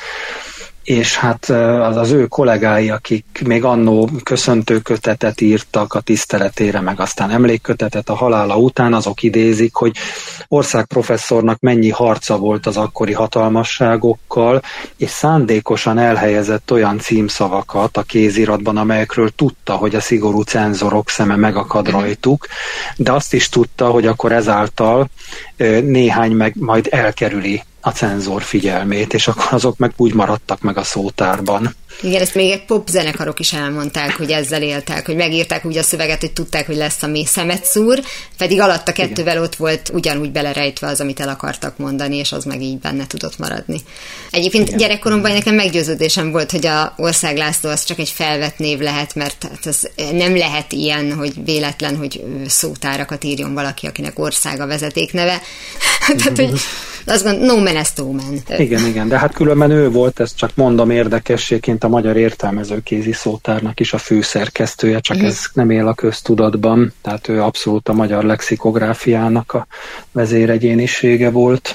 és hát az, az ő kollégái, akik még annó köszöntőkötetet írtak a tiszteletére, meg aztán emlékkötetet a halála után, azok idézik, hogy Ország professzornak mennyi harca volt az akkori hatalmasságokkal, és szándékosan elhelyezett olyan címszavakat a kéziratban, amelyekről tudta, hogy a szigorú cenzorok szeme megakad rajtuk, de azt is tudta, hogy akkor ezáltal néhány meg majd elkerüli a cenzor figyelmét, és akkor azok meg úgy maradtak meg a szótárban. Igen, ezt még egy pop zenekarok is elmondták, hogy ezzel éltek, hogy megírták úgy a szöveget, hogy tudták, hogy lesz a mély szemet szúr, pedig alatt a kettővel igen. ott volt ugyanúgy belerejtve az, amit el akartak mondani, és az meg így benne tudott maradni. Egyébként igen. gyerekkoromban nekem meggyőződésem volt, hogy a Ország László az csak egy felvett név lehet, mert hát ez nem lehet ilyen, hogy véletlen, hogy szótárakat írjon valaki, akinek Ország a vezetékneve. Tehát, hogy azt mondom, no man is no man. Igen, igen, de hát különben ő volt, ezt csak mondom érdekességként a Magyar Értelmezőkézi Szótárnak is a főszerkesztője, csak mm. ez nem él a köztudatban, tehát ő abszolút a magyar lexikográfiának a vezéregyénisége volt.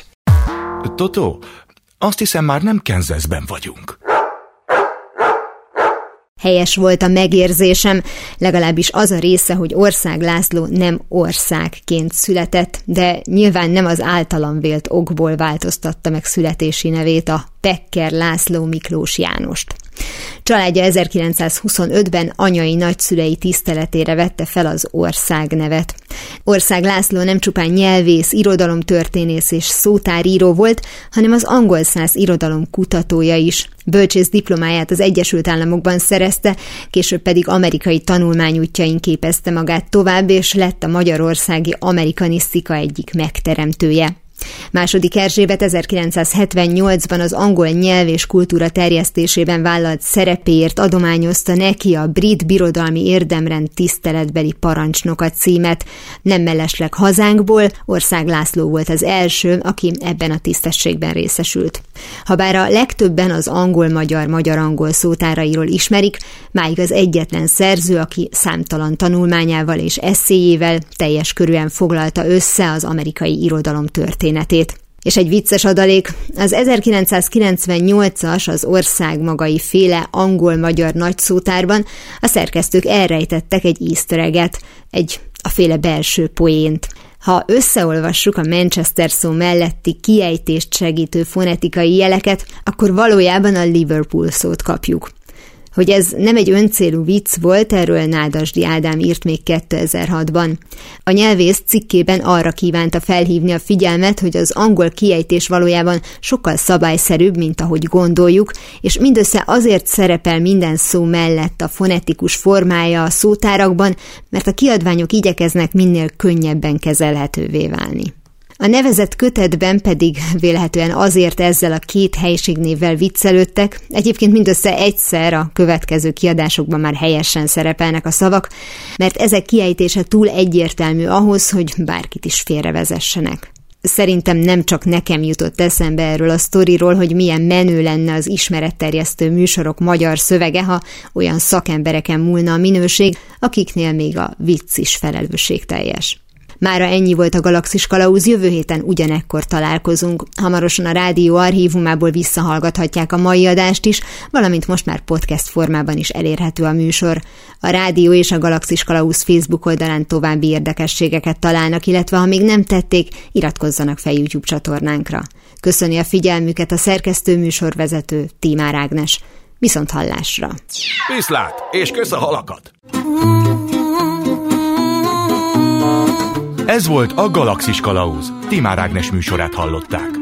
Totó, azt hiszem már nem Kansasben vagyunk. Helyes volt a megérzésem, legalábbis az a része, hogy Ország László nem országként született, de nyilván nem az általam vélt okból változtatta meg születési nevét, a Pekker László Miklós Jánost. Családja ezerkilencszázhuszonötben anyai nagyszülei tiszteletére vette fel az Ország nevet. Ország László nem csupán nyelvész, irodalomtörténész és szótáríró volt, hanem az angol száz irodalom kutatója is. Bölcsész diplomáját az Egyesült Államokban szerezte, később pedig amerikai tanulmányútjain képezte magát tovább, és lett a magyarországi amerikanisztika egyik megteremtője. Második Erzsébet ezerkilencszázhetvennyolcban az angol nyelv és kultúra terjesztésében vállalt szerepéért adományozta neki a Brit Birodalmi Érdemrend tiszteletbeli parancsnoka címet. Nem mellesleg hazánkból, Ország László volt az első, aki ebben a tisztességben részesült. Habár a legtöbben az angol-magyar, magyar-angol szótárairól ismerik, máig az egyetlen szerző, aki számtalan tanulmányával és esszéjével teljes körűen foglalta össze az amerikai irodalom történetét. És egy vicces adalék, az ezerkilencszázkilencvennyolcas az Ország magai féle angol-magyar nagyszótárban a szerkesztők elrejtettek egy easter egget, egy a féle belső poént. Ha összeolvassuk a Manchester szó melletti kiejtést segítő fonetikai jeleket, akkor valójában a Liverpool szót kapjuk. Hogy ez nem egy öncélú vicc volt, erről Nádasdy Ádám írt még kétezer-hatban. A nyelvész cikkében arra kívánta felhívni a figyelmet, hogy az angol kiejtés valójában sokkal szabályszerűbb, mint ahogy gondoljuk, és mindössze azért szerepel minden szó mellett a fonetikus formája a szótárakban, mert a kiadványok igyekeznek minél könnyebben kezelhetővé válni. A nevezett kötetben pedig vélhetően azért ezzel a két helységnévvel viccelődtek, egyébként mindössze egyszer a következő kiadásokban már helyesen szerepelnek a szavak, mert ezek kiejtése túl egyértelmű ahhoz, hogy bárkit is félrevezessenek. Szerintem nem csak nekem jutott eszembe erről a sztoriról, hogy milyen menő lenne az ismeretterjesztő műsorok magyar szövege, ha olyan szakembereken múlna a minőség, akiknél még a vicc is felelősségteljes. Mára ennyi volt a Galaxis Kalauz, jövő héten ugyanekkor találkozunk. Hamarosan a rádió archívumából visszahallgathatják a mai adást is, valamint most már podcast formában is elérhető a műsor. A rádió és a Galaxis Kalauz Facebook oldalán további érdekességeket találnak, illetve ha még nem tették, iratkozzanak fel YouTube csatornánkra. Köszöni a figyelmüket a szerkesztő műsorvezető Tímár Ágnes. Viszont hallásra! Viszlát, és kösz a halakat! Ez volt a Galaxis Kalauz. Tímár Ágnes műsorát hallották.